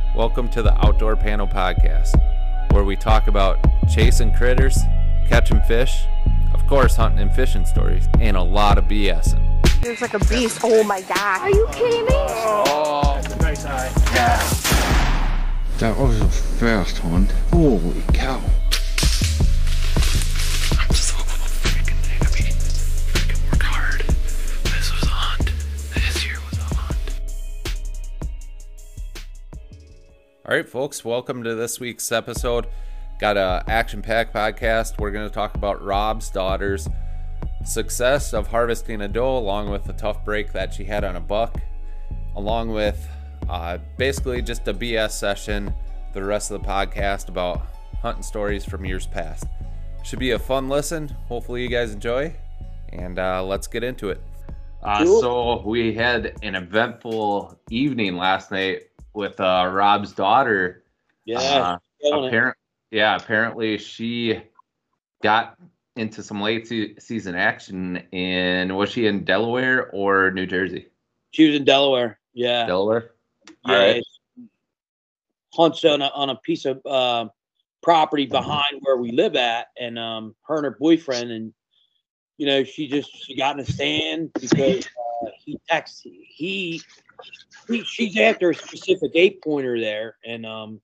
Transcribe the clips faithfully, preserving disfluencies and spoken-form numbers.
Welcome to the Outdoor Panel Podcast, where we talk about chasing critters, catching fish, of course hunting and fishing stories, and a lot of BSing. There's like a beast. Oh my god. Are you kidding me? Oh, that's a nice eye. Yeah. That was a fast one. Holy cow. I'm so freaking happy. I can work hard. This was a hunt. This year was a hunt. All right, folks, welcome to this week's episode. Got a action-packed podcast. We're going to talk about Rob's daughter's success of harvesting a doe, along with the tough break that she had on a buck, along with uh, basically just a B S session, the rest of the podcast about hunting stories from years past. Should be a fun listen. Hopefully you guys enjoy, and uh, let's get into it. Uh, Cool. So we had an eventful evening last night with uh, Rob's daughter. Yeah. Uh, killing it. apparent, yeah, apparently she got into some late se- season action in, was she in Delaware or New Jersey? She was in Delaware. Yeah. Delaware. yeah. All right. Hunts on a, on a piece of uh, property behind where we live at, and um, her and her boyfriend, and you know, she just she got in a stand because uh, he texts he, he she's after a specific eight pointer there, and um,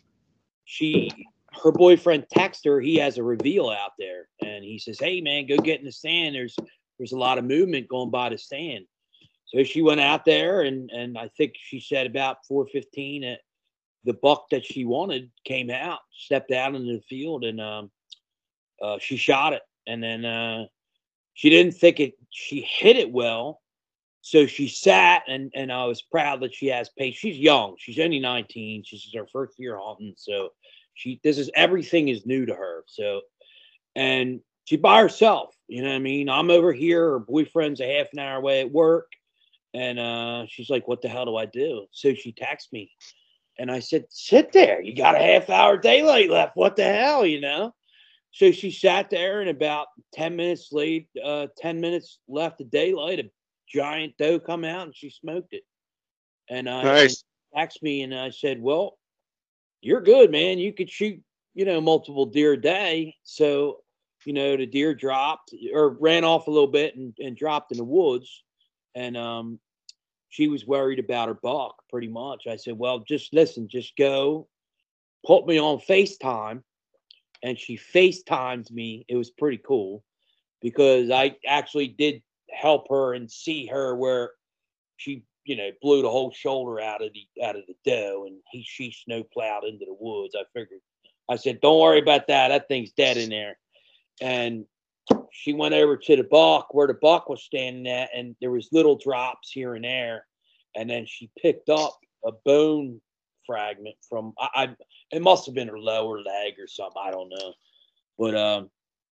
she her boyfriend texts her. He has a reveal out there, and he says, "Hey man, go get in the stand. There's there's a lot of movement going by the stand." So she went out there, and and I think she said about four fifteen at the buck that she wanted came out, stepped out into the field, and um, uh, she shot it. And then uh, she didn't think it, she hit it well. So she sat, and, and I was proud that she has patience. She's young. She's only nineteen. She's her first year hunting. So she, this is, everything is new to her. So, and she's by herself, you know what I mean? I'm over here. Her boyfriend's a half an hour away at work. And uh, she's like, what the hell do I do? So she texts me. And I said, sit there. You got a half hour daylight left. What the hell, you know? So she sat there, and about ten minutes late, uh, ten minutes left of daylight, a giant doe come out, and she smoked it. And I Nice. texted me, and I said, well, you're good, man. You could shoot, you know, multiple deer a day. So, you know, the deer dropped or ran off a little bit and, and dropped in the woods. And um, she was worried about her buck pretty much. I said, well, just listen, just go put me on FaceTime. And she FaceTimed me. It was pretty cool because I actually did help her and see her where she, you know, blew the whole shoulder out of the out of the doe, and he she snow plowed into the woods. I figured, I said, don't worry about that. That thing's dead in there. And she went over to the buck where the buck was standing at, and there was little drops here and there. And then she picked up a bone fragment from, I, I it must have been her lower leg or something. I don't know. But um,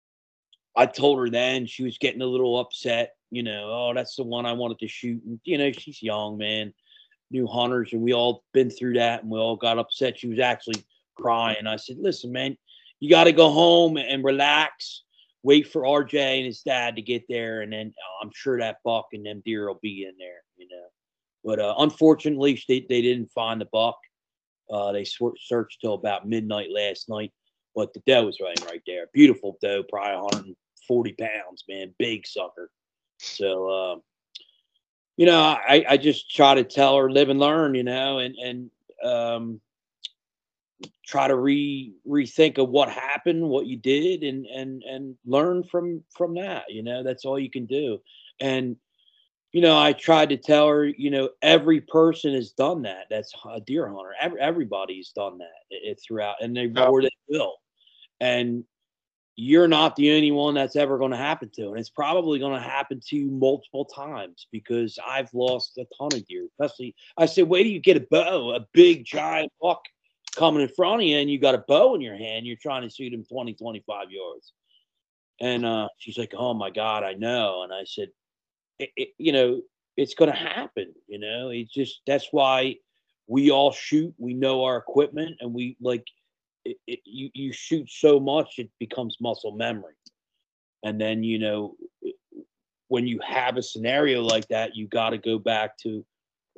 I told her then, she was getting a little upset, you know, oh, that's the one I wanted to shoot. And, you know, she's young, man, new hunters, and we all been through that, and we all got upset. She was actually crying. I said, listen, man, you got to go home and relax. Wait for R J and his dad to get there, and then uh, I'm sure that buck and them deer will be in there, you know. But uh, unfortunately, they, they didn't find the buck. Uh, they sw- searched till about midnight last night, but the doe was right right there. Beautiful doe, probably one hundred forty pounds, man, big sucker. So, uh, you know, I, I just try to tell her live and learn, you know, and and um, try to re rethink of what happened, what you did, and and and learn from from that. You know, that's all you can do. And you know, I tried to tell her, you know, every person has done that. That's a deer hunter. Every, everybody's done that it, it throughout, and they Yeah. or they will. And you're not the only one that's ever going to happen to, and it's probably going to happen to you multiple times because I've lost a ton of deer. Especially, I said, wait till you get a bow, a big giant buck coming in front of you, and you got a bow in your hand. You're trying to shoot him twenty, twenty-five yards. And uh, she's like, oh my God, I know. And I said, It, it, you know, it's going to happen, you know, it's just, that's why we all shoot, we know our equipment, and we like it, it, you, you shoot so much, it becomes muscle memory. And then, you know, when you have a scenario like that, you got to go back to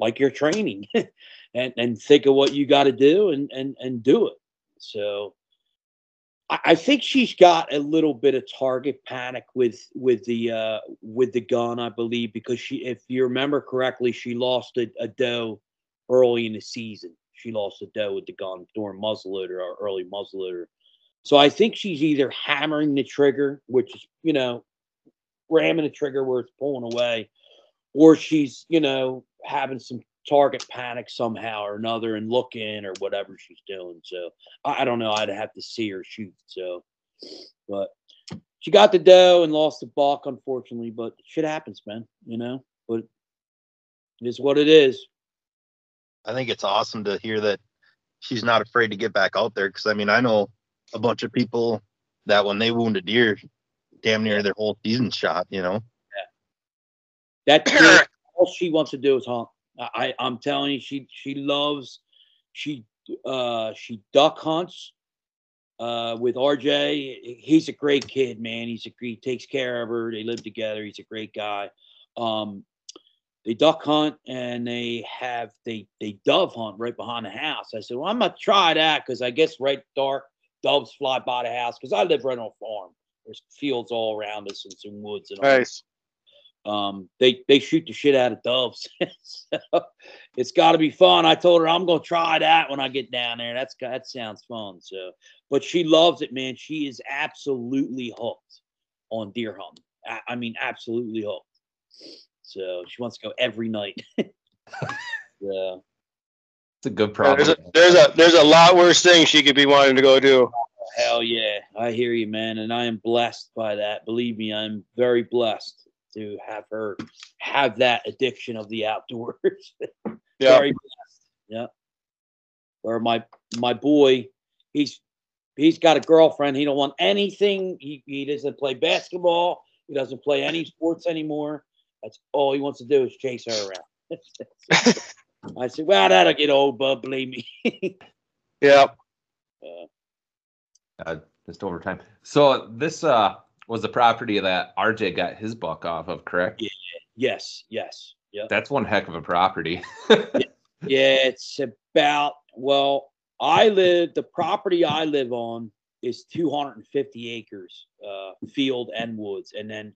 like you're training, and and think of what you got to do and and and do it. So I, I think she's got a little bit of target panic with with the uh, with the gun, I believe, because she, if you remember correctly, she lost a, a doe early in the season. She lost a doe with the gun during muzzleloader or early muzzleloader. So I think she's either hammering the trigger, which is, you know, ramming the trigger where it's pulling away, or she's, you know, having some target panic somehow or another and looking or whatever she's doing. So I, I don't know. I'd have to see her shoot. So, but she got the doe and lost the buck, unfortunately. But shit happens, man. You know, but it is what it is. I think it's awesome to hear that she's not afraid to get back out there. Because I mean, I know a bunch of people that when they wound a deer, damn near their whole season shot. You know. Yeah. That's all she wants to do is hunt. I, I'm telling you, she she loves she uh she duck hunts uh with R J. He's a great kid, man. He's a he takes care of her. They live together. He's a great guy. Um, they duck hunt and they have they they dove hunt right behind the house. I said, well, I'm gonna try that because I guess right dark doves fly by the house because I live right on a farm. There's fields all around us and some woods and all. Nice. Um, they they shoot the shit out of doves. So it's got to be fun. I told her I'm gonna try that when I get down there. That's that sounds fun. So, but she loves it, man. She is absolutely hooked on deer hunting. I, I mean, absolutely hooked. So she wants to go every night. Yeah, It's a good Yeah, problem. there's a there's a there's a lot worse things she could be wanting to go do. hell yeah, I hear you, man, and I am blessed by that. Believe me, I'm very blessed to have her have that addiction of the outdoors. Yeah. Very blessed. Yeah. Or my my boy, he's he's got a girlfriend. He don't want anything. He he doesn't play basketball. He doesn't play any sports anymore. That's all he wants to do is chase her around. I said, well, that'll get old, bud. Believe me. Yeah. Uh, Uh, just over time. So this uh was the property that R J got his buck off of, correct? Yeah. yes, yes, yeah. That's one heck of a property. Yeah, it's about, well, I live, the property I live on is two hundred fifty acres, uh, field and woods. And then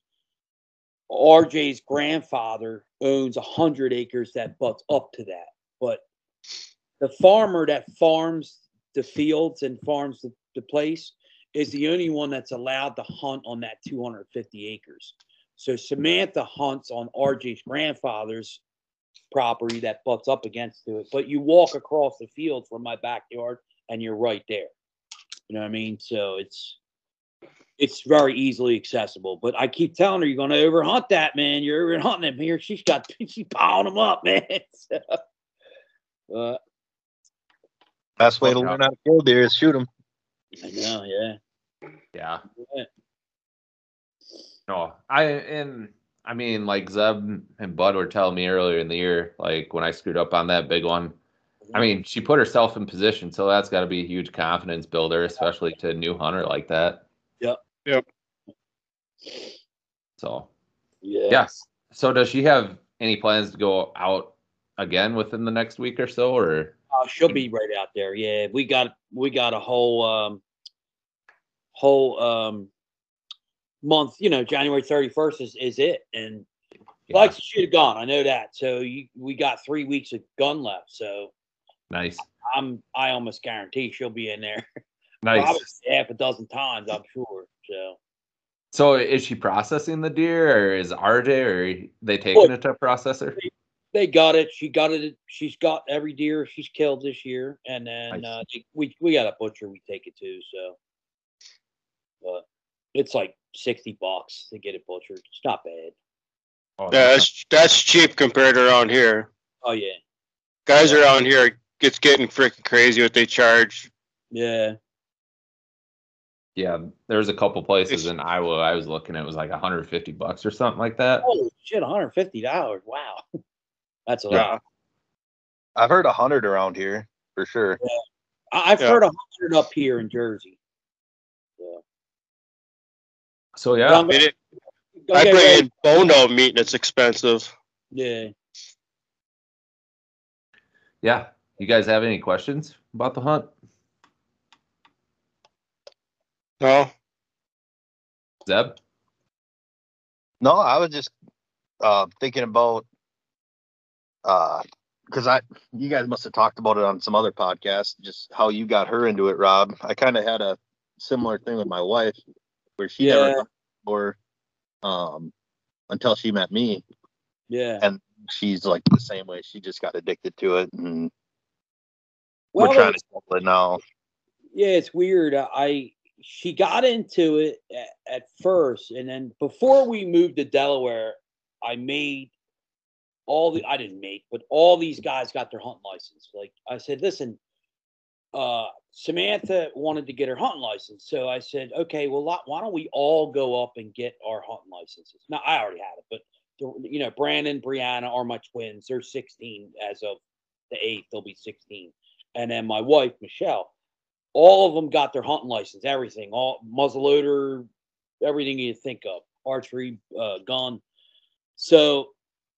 R J's grandfather owns one hundred acres that butts up to that. But the farmer that farms the fields and farms the, the place is the only one that's allowed to hunt on that two hundred fifty acres. So Samantha hunts on R J's grandfather's property that butts up against to it, but you walk across the field from my backyard and you're right there. You know what I mean? So it's it's very easily accessible. But I keep telling her, you're going to overhunt that, man. You're overhunting him here. She's got she's piling them up, man. So, uh, Best way to learn how to kill deer is shoot them. I know, yeah. Yeah. Yeah. No, I and I mean, like Zeb and Bud were telling me earlier in the year, like when I screwed up on that big one. I mean, she put herself in position, so that's got to be a huge confidence builder, especially to a new hunter like that. Yep. Yep. So, Yeah. yes. So, does she have any plans to go out again within the next week or so, or? Oh, she'll be right out there. Yeah, we got we got a whole um whole um month. You know, January thirty-first is is it, and Yeah. like she'd have gone. I know that. So you, we got three weeks of gun left. So Nice. I'm I almost guarantee she'll be in there Nice. probably half a dozen times. I'm sure. So So, is she processing the deer, or is R J, or are they taking Well, it to a processor? they got it. She got it. She's got every deer she's killed this year, and then Nice. uh, we we got a butcher we take it to. So, but it's like sixty bucks to get it butchered. It's not bad. Oh, Yeah, that's that's cheap compared to around here. Oh yeah, Guys around here, it's getting freaking crazy what they charge. yeah. Yeah, there's a couple places It's- in Iowa I was looking at, it was like one hundred fifty bucks or something like that. Holy shit, one hundred fifty dollars. Wow, that's a Yeah. lot. I've heard a hundred around here for sure. I, I've Yeah. heard a hundred up here in Jersey. So, So yeah, Well, I'm I mean, gonna- it, gonna I get bring ready. in bone out meat and it's expensive. Yeah. yeah, you guys have any questions about the hunt? No. Zeb? No, I was just uh, thinking about uh, because I you guys must have talked about it on some other podcast, just how you got her into it, Rob. I kind of had a similar thing with my wife, where she Yeah. never hunted before, um, until she met me, Yeah. and she's like the same way. She just got addicted to it, and Well, we're trying it's- to settle it now. yeah, it's weird. Uh, I she got into it at, at first, and then before we moved to Delaware, I made all the I didn't make, but all these guys got their hunting license. Like I said, listen, uh, Samantha wanted to get her hunting license, so I said, okay, well, lot- why don't we all go up and get our hunting licenses? Now I already had it, but the, you know, Brandon, Brianna are my twins. They're sixteen as of the eighth. They'll be sixteen, and then my wife Michelle. All of them got their hunting license, everything, all muzzleloader, everything you think of, archery, uh, gun. So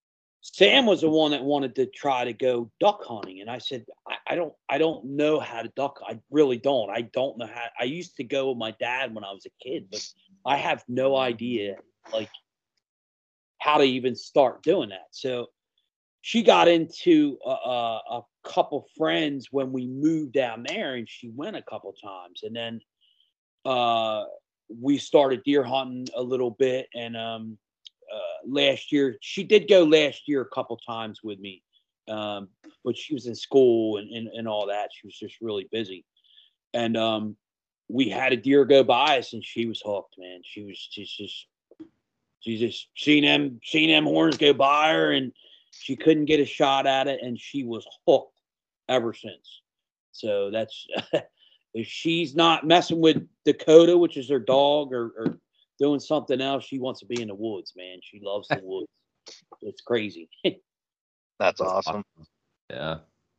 Sam was the one that wanted to try to go duck hunting, and I said, I, I don't, I don't know how to duck. I really don't. I don't know how. I used to go with my dad when I was a kid, but I have no idea, like, how to even start doing that. So she got into a, a, a couple friends when we moved down there, and she went a couple times, and then uh, we started deer hunting a little bit. And um, uh, last year, she did go last year a couple times with me, um, but she was in school and, and and all that. She was just really busy, and um, we had a deer go by us, and she was hooked, man. She was she's just she just seen them seen them horns go by her, and she couldn't get a shot at it, and she was hooked ever since. So that's if she's not messing with Dakota, which is her dog, or, or doing something else, she wants to be in the woods, man. She loves the woods. It's crazy. That's awesome. Yeah.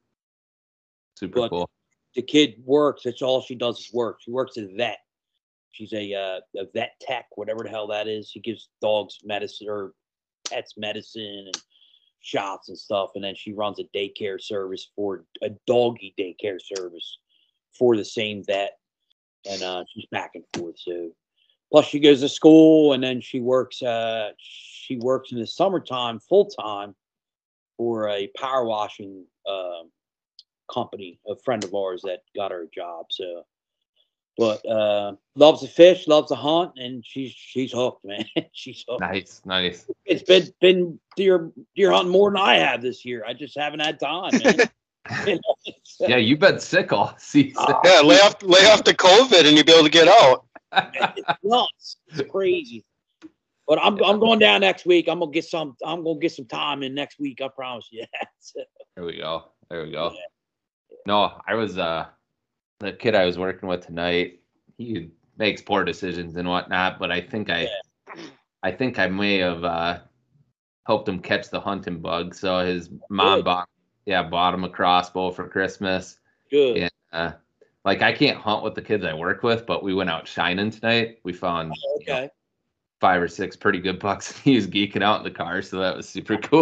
Super But cool. the kid works. That's all she does is work. She works as a vet. She's a uh, a vet tech, whatever the hell that is. She gives dogs medicine or pets medicine and shots and stuff, and then she runs a daycare service for a doggy daycare service for the same vet, and uh, she's back and forth. So, plus she goes to school, and then she works. Uh, she works in the summertime full time for a power washing uh, company. A friend of ours that got her a job. So, but uh, loves to fish, loves to hunt, and she's she's hooked, man. She's hooked. Nice, nice. It's been been deer deer hunting more than I have this year. I just haven't had time, man. You know, so- Yeah, you've been sick all season. Oh, Yeah, lay off lay off the COVID and you'll be able to get out. it's nuts. It's crazy. But I'm I'm going down next week. I'm gonna get some. I'm gonna get some time in next week. I promise you. So, There we go. There we go. No, I was uh the kid I was working with tonight. He makes poor decisions and whatnot, but I think I, I think I may have uh, helped him catch the hunting bug. So his mom Good. bought, yeah, bought him a crossbow for Christmas. Good. And uh, like I can't hunt with the kids I work with, but we went out shining tonight. We found Oh, you know, okay. five or six pretty good bucks. He was geeking out in the car, so that was super cool.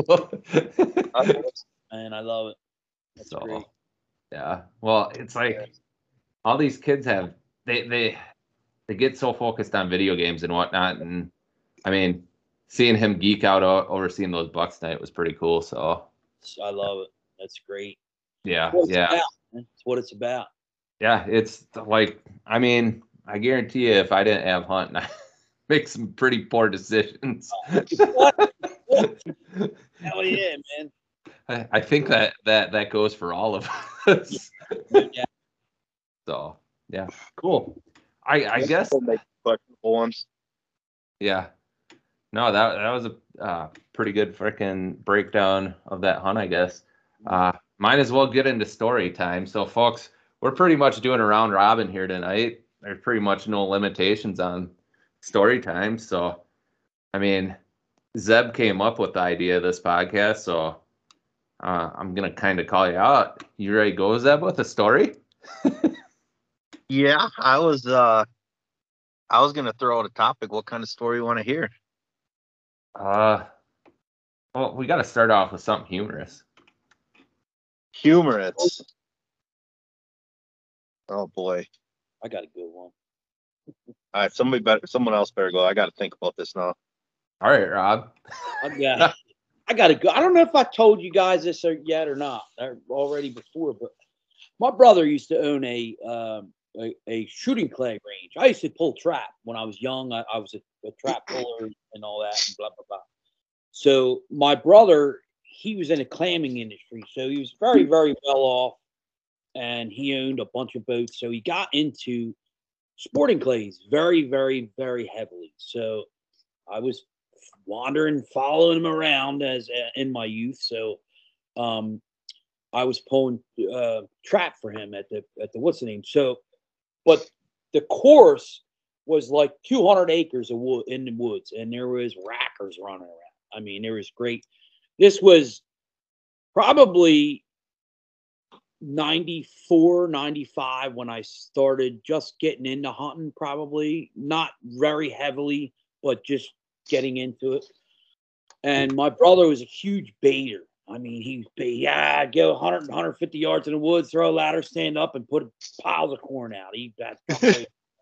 Man, I love it. That's So, great. yeah. Well, it's like all these kids have they they they get so focused on video games and whatnot, and I mean, seeing him geek out o- over seeing those bucks tonight was pretty cool. So I love it. That's great. yeah, That's what it's yeah, about, man. That's what it's about. yeah. It's like I mean, I guarantee you, if I didn't have hunting, I make some pretty poor decisions. What? Hell yeah, man. I, I think that that that goes for all of us. Yeah. So yeah, cool. I I guess Make questionable ones. yeah. No, that that was a uh, pretty good freaking breakdown of that hunt, I guess. Uh, might as well get into story time. So, folks, we're pretty much doing a round robin here tonight. There's pretty much no limitations on story time. So, I mean, Zeb came up with the idea of this podcast, so uh, I'm gonna kind of call you out. You ready to go, Zeb, with a story? Yeah, I was uh I was gonna throw out a topic. What kind of story you want to hear? Uh, well, we got to start off with something humorous. Humorous. Oh boy. I got a good one. All right, somebody better, someone else better go. I got to think about this now. All right, Rob. I got, I got to go. I don't know if I told you guys this or yet or not or already before, but my brother used to own a um, a, a shooting clay range. I used to pull trap when I was young. I, I was a, a trap puller and all that, and blah blah blah. So my brother, he was in the clamming industry, so he was very very well off, and he owned a bunch of boats. So he got into sporting clays very very very heavily. So I was wandering, following him around as uh, in my youth. So um, I was pulling uh, trap for him at the at the what's the name. So, but the course was like two hundred acres of wood in the woods, and there was rackers running around. I mean, there was great. This was probably ninety-four, ninety-five when I started just getting into hunting. Probably not very heavily, but just getting into it. And my brother was a huge baiter. I mean, he was bait. Yeah, I'd go one hundred, one hundred fifty yards in the woods, throw a ladder, stand up, and put piles of corn out. He that's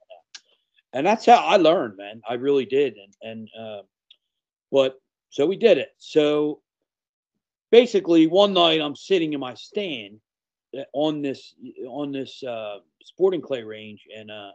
and that's how I learned, man. I really did. And and uh, but so we did it. So basically, one night I'm sitting in my stand on this on this uh, sporting clay range, and uh,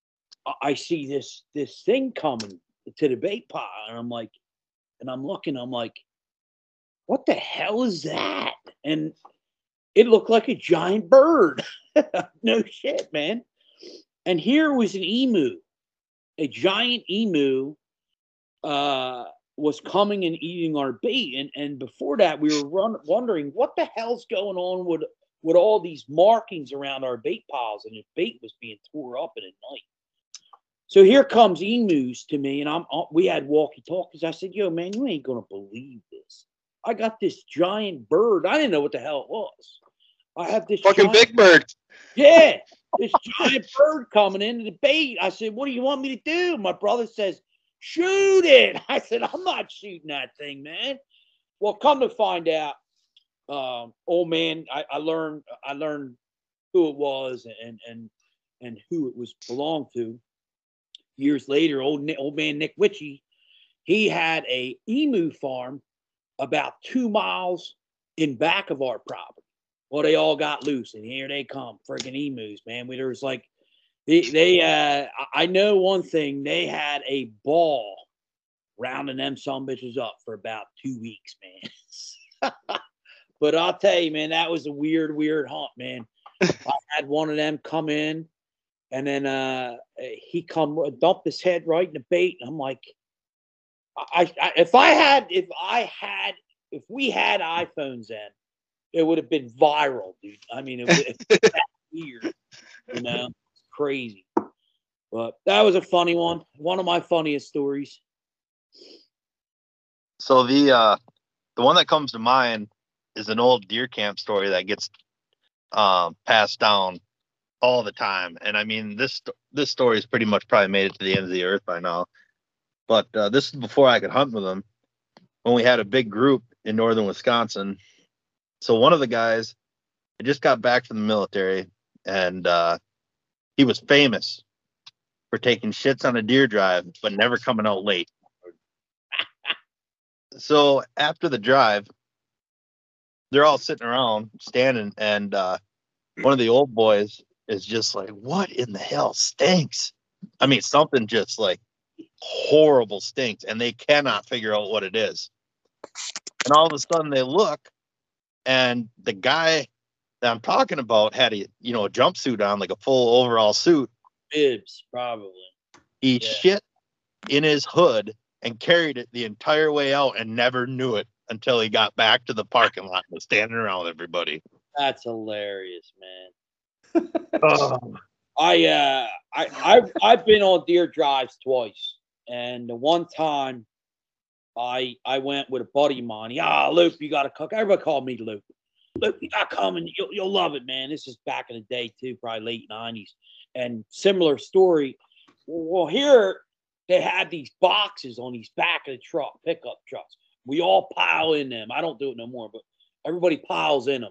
I see this this thing coming to the bait pile, and I'm like, and I'm looking, I'm like, what the hell is that? And it looked like a giant bird. No shit, man. And here was an emu, a giant emu, uh, was coming and eating our bait. And and before that, we were run, wondering what the hell's going on with with all these markings around our bait piles, and the bait was being tore up in the night. So here comes emus to me, and I'm we had walkie talkies. I said, "Yo, man, you ain't gonna believe this. I got this giant bird. I didn't know what the hell it was. I have this Fucking giant, big bird. yeah, this giant bird coming into the bait." I said, "What do you want me to do?" My brother says, "Shoot it." I said, "I'm not shooting that thing, man." Well, come to find out, um, old man, I, I learned I learned who it was and and and who it was belonged to. Years later, old old man Nick Witchy, he had a emu farm about two miles in back of our property. Well, they all got loose, and here they come, freaking emus, man. We, there was like, they, they uh, I know one thing, they had a ball rounding them some bitches up for about two weeks, man. But I'll tell you, man, that was a weird, weird hunt, man. I had one of them come in, and then uh, he come dumped his head right in the bait, and I'm like, I, I if I had if I had if we had iPhones then, it would have been viral, dude. I mean, it would have been weird, you know, crazy. But that was a funny one. One of my funniest stories. So the uh, the one that comes to mind is an old deer camp story that gets um, passed down all the time. And I mean, this this story is pretty much probably made it to the end of the earth by now. But uh, this is before I could hunt with them, when we had a big group in northern Wisconsin. So one of the guys had just got back from the military, and uh, he was famous for taking shits on a deer drive, but never coming out late. So after the drive, they're all sitting around, standing, and uh, one of the old boys is just like, "What in the hell stinks?" I mean, something just like horrible stinks, and they cannot figure out what it is. And all of a sudden they look, and the guy that I'm talking about had a, you know, a jumpsuit on, like a full overall suit. Bibs, probably. He Yeah. shit in his hood and carried it the entire way out and never knew it until he got back to the parking lot and was standing around with everybody. That's hilarious, man. Oh. I uh I I've I've been on deer drives twice, and the one time I I went with a buddy of mine. Yeah, Luke, you got to cook. Everybody called me Luke. Luke, you got to come and you'll you'll love it, man. This is back in the day too, probably late nineties. And similar story. Well, here they had these boxes on these back of the truck, pickup trucks. We all pile in them. I don't do it no more, but everybody piles in them.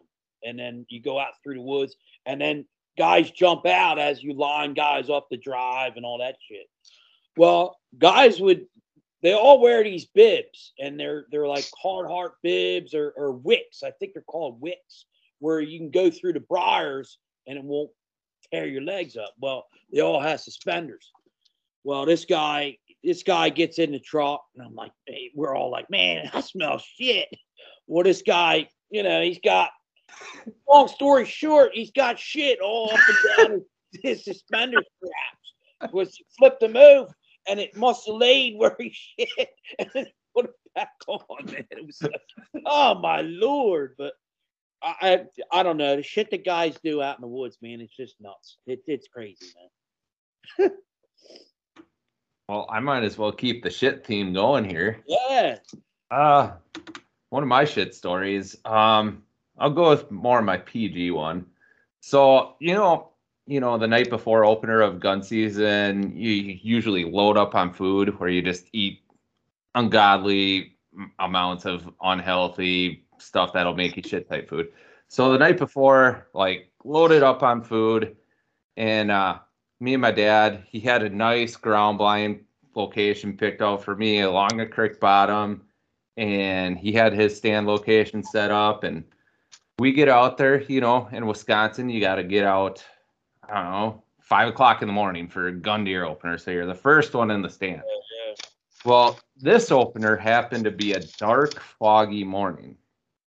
and then you go out through the woods, and then guys jump out as you line guys off the drive and all that shit. Well, guys would, they all wear these bibs, and they're they're like Carhartt bibs or, or wicks. I think they're called wicks, where you can go through the briars and it won't tear your legs up. Well, they all have suspenders. Well, this guy, this guy gets in the truck, and I'm like, hey, we're all like, man, I smell shit. Well, this guy, you know, he's got, long story short, he's got shit all up and down his suspender straps. Was flipped him over, and it must have laid where he shit, and then put it back on. Man, it was like, oh my Lord! But I, I, I don't know, the shit that guys do out in the woods, man, it's just nuts. It, it's crazy, man. Well, I might as well keep the shit theme going here. Yeah. Uh, one of my shit stories. Um, I'll go with more of my P G one. So, you know, you know, the night before opener of gun season, you usually load up on food where you just eat ungodly amounts of unhealthy stuff that'll make you shit type food. So the night before, like, loaded up on food, and uh, me and my dad, he had a nice ground blind location picked out for me along a creek bottom, and he had his stand location set up, and we get out there, you know, in Wisconsin, you got to get out, I don't know, five o'clock in the morning for a gun deer opener. So you're the first one in the stand. Yeah, yeah. Well, this opener happened to be a dark, foggy morning.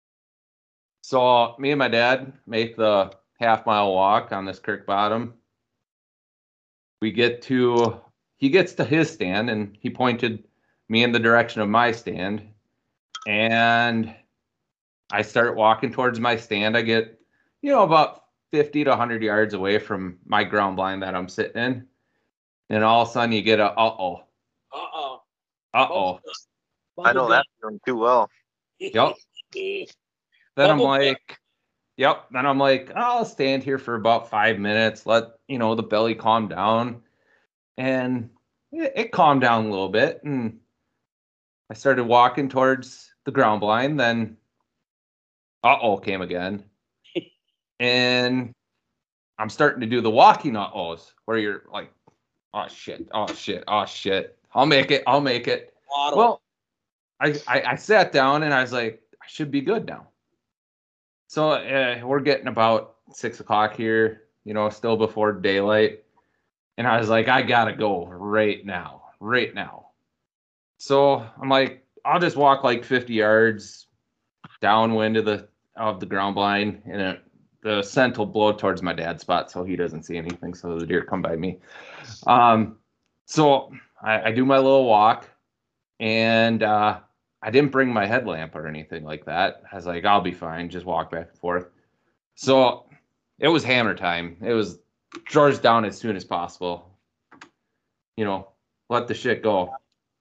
So me and my dad make the half mile walk on this creek bottom. We get to, he gets to his stand, and he pointed me in the direction of my stand. And I start walking towards my stand. I get, you know, about fifty to one hundred yards away from my ground blind that I'm sitting in. And all of a sudden you get a, uh-oh. Uh-oh. Uh-oh. I know that feeling too well. Yep. Then I'm like, yep. Then I'm like, I'll stand here for about five minutes, let, you know, the belly calm down. And it, it calmed down a little bit. And I started walking towards the ground blind. Then, uh-oh came again. And I'm starting to do the walking uh-ohs, where you're like, oh, shit, oh, shit, oh, shit. I'll make it. I'll make it. Waddle. Well, I, I, I sat down, and I was like, I should be good now. So uh, we're getting about six o'clock here, you know, still before daylight. And I was like, I got to go right now, right now. So I'm like, I'll just walk like fifty yards downwind of the, of the ground blind, and it, the scent will blow towards my dad's spot so he doesn't see anything, so the deer come by me. Um, so I, I do my little walk, and uh, I didn't bring my headlamp or anything like that. I was like, I'll be fine, just walk back and forth. So it was hammer time. It was George down as soon as possible. You know, let the shit go.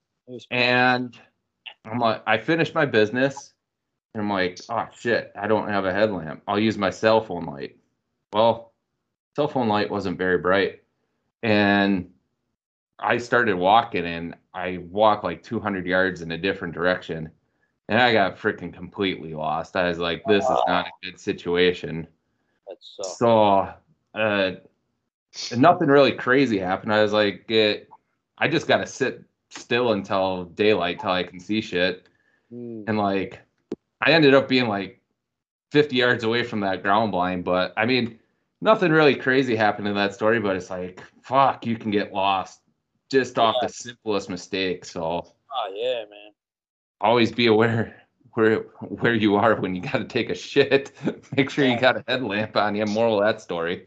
And I'm like, I finished my business. And I'm like, oh, shit, I don't have a headlamp. I'll use my cell phone light. Well, cell phone light wasn't very bright. And I started walking, and I walked like two hundred yards in a different direction. And I got freaking completely lost. I was like, this is not a good situation. That's so. So uh, nothing really crazy happened. I was like, it, I just got to sit still until daylight, till I can see shit. Mm. And like, I ended up being like fifty yards away from that ground blind, but I mean, nothing really crazy happened in that story, but it's like, fuck, you can get lost just yeah. off the simplest mistake. So oh yeah, man. Always be aware where where you are when you got to take a shit. Make sure you got a headlamp on you. Moral of that story.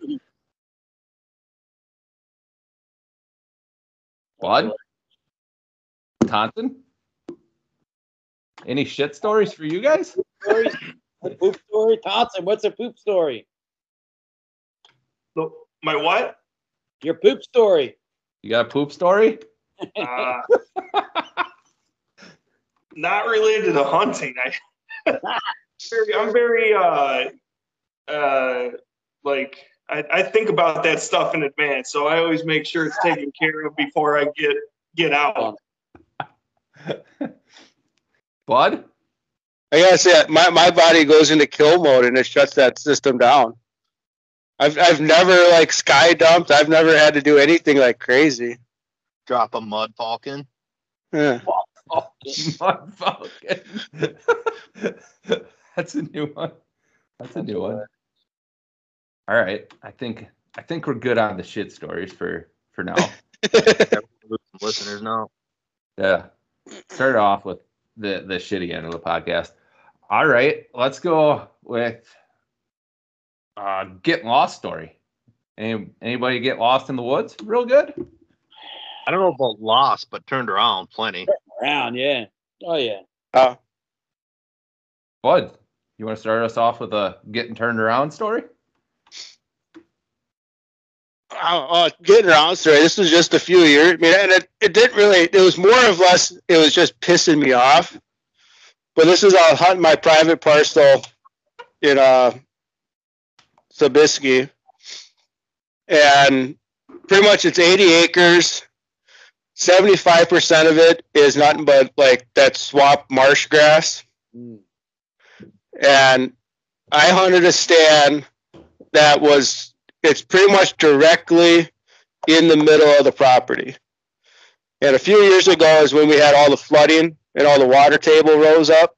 Bud? Thompson? Any shit stories for you guys? Stories? A poop story? Thompson, what's a poop story? My what? Your poop story. You got a poop story? Uh, not related to hunting. I, I'm very, uh, uh, like, I, I think about that stuff in advance, so I always make sure it's taken care of before I get get out. Bud? I gotta say, my, my body goes into kill mode and it shuts that system down. I've I've never like sky dumped. I've never had to do anything like crazy. Drop a mud falcon. Yeah. Mud Falcon. That's a new one. That's a new one. All right, I think I think we're good on the shit stories for for now. Listeners know. Yeah, start off with the the shitty end of the podcast. All right, let's go with uh get lost story. Any anybody get lost in the woods? Real good. I don't know about lost, but turned around plenty. Around, yeah. Oh yeah. Uh, Bud, you want to start us off with a getting turned around story? uh, uh, getting around story. This was just a few years. I mean, and it, it didn't really. It was more or less. It was just pissing me off. But this is on hunting my private parcel in uh, Sobieski, and pretty much it's eighty acres. seventy-five percent of it is nothing but like that swamp marsh grass. Mm. And I hunted a stand that was, it's pretty much directly in the middle of the property. And a few years ago is when we had all the flooding and all the water table rose up.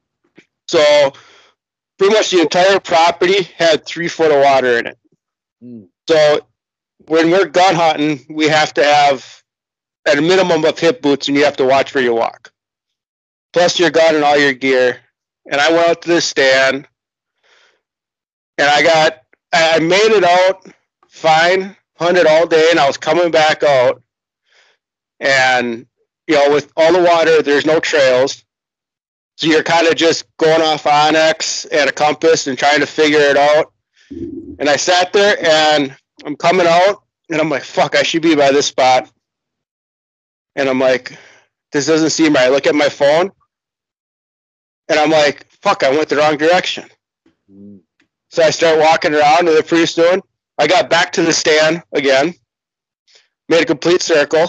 So pretty much the entire property had three foot of water in it. Mm. So when we're gun hunting, we have to have at a minimum of hip boots, and you have to watch where you walk. Plus your gun and all your gear. And I went out to this stand, and I got, I made it out fine, hunted all day, and I was coming back out. And, you know, with all the water, there's no trails. So you're kind of just going off Onyx and a compass and trying to figure it out. And I sat there, and I'm coming out, and I'm like, fuck, I should be by this spot. And I'm like, this doesn't seem right. I look at my phone, and I'm like, fuck, I went the wrong direction. Mm. So I start walking around, and pretty soon, I got back to the stand again, made a complete circle.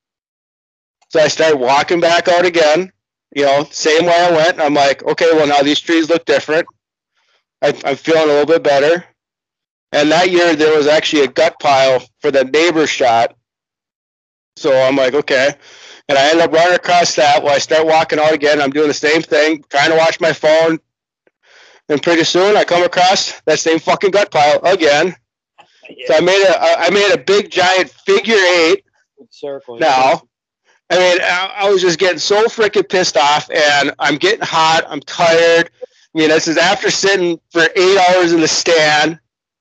So I started walking back out again, you know, same way I went. I'm like, okay, well, now these trees look different. I, I'm feeling a little bit better. And that year, there was actually a gut pile for the neighbor shot. So I'm like, okay. And I end up running across that. Well, I start walking out again. I'm doing the same thing, trying to watch my phone. And pretty soon I come across that same fucking gut pile again. Yeah. So I made a I made a big giant figure eight circle now. I mean, I, I was just getting so freaking pissed off, and I'm getting hot. I'm tired. I mean, this is after sitting for eight hours in the stand.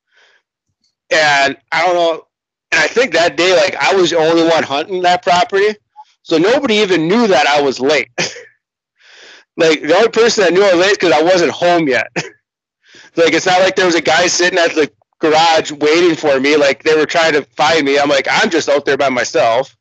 And I don't know. And I think that day, like, I was the only one hunting that property. So nobody even knew that I was late. Like, the only person that knew I was late because I wasn't home yet. Like, it's not like there was a guy sitting at the garage waiting for me. Like, they were trying to find me. I'm like, I'm just out there by myself.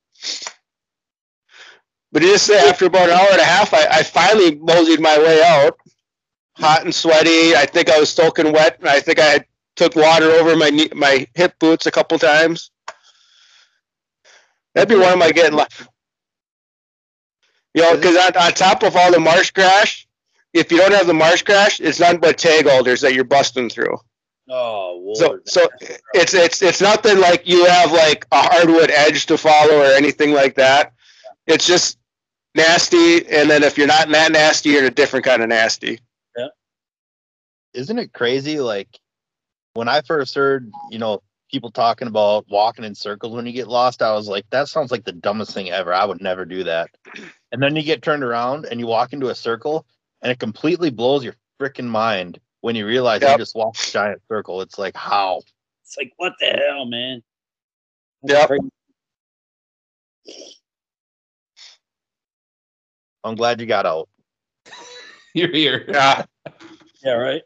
But just after about an hour and a half, I, I finally moseyed my way out. Hot and sweaty. I think I was soaking wet. And I think I had took water over my knee, my hip boots a couple times. That'd be one of my getting left. You know, because on, on top of all the marsh grass, if you don't have the marsh grass, it's nothing but tag alders that you're busting through. Oh, Lord. So, so it's it's it's nothing like you have like a hardwood edge to follow or anything like that. It's just nasty, and then if you're not that nasty, you're a different kind of nasty. Yeah. Isn't it crazy? Like when I first heard, you know, people talking about walking in circles when you get lost, I was like, that sounds like the dumbest thing ever. I would never do that. And then you get turned around and you walk into a circle, and it completely blows your freaking mind when you realize Yep. you just walked a giant circle. It's like, how? It's like, what the hell, man? Yep. Crazy. I'm glad you got out. You're here. Yeah. Yeah, right.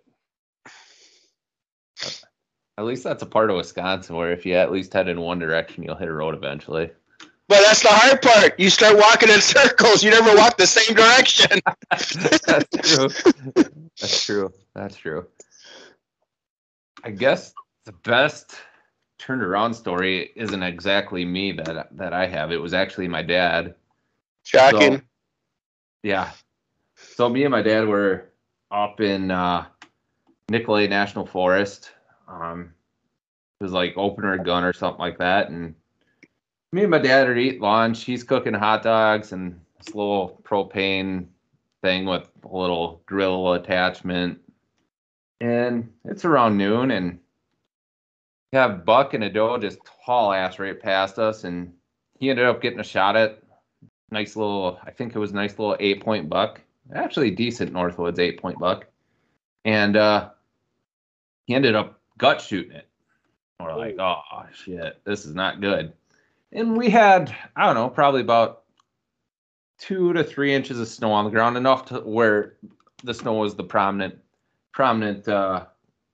At least that's a part of Wisconsin where if you at least head in one direction, you'll hit a road eventually. But that's the hard part. You start walking in circles, you never walk the same direction. That's true. That's true. That's true. I guess the best turned around story isn't exactly me that that I have. It was actually my dad. Shocking. So, yeah. So me and my dad were up in uh, Nicolay National Forest. Um, it was like opener a gun or something like that. And me and my dad are eating lunch. He's cooking hot dogs and this little propane thing with a little grill attachment. And it's around noon, and you have Buck and a doe just haul ass right past us, and he ended up getting a shot at nice little, I think it was a nice little eight point buck, actually decent Northwoods eight point buck, and uh, he ended up gut shooting it. We're like, oh shit, this is not good. And we had, I don't know, probably about two to three inches of snow on the ground, enough to where the snow was the prominent, prominent uh,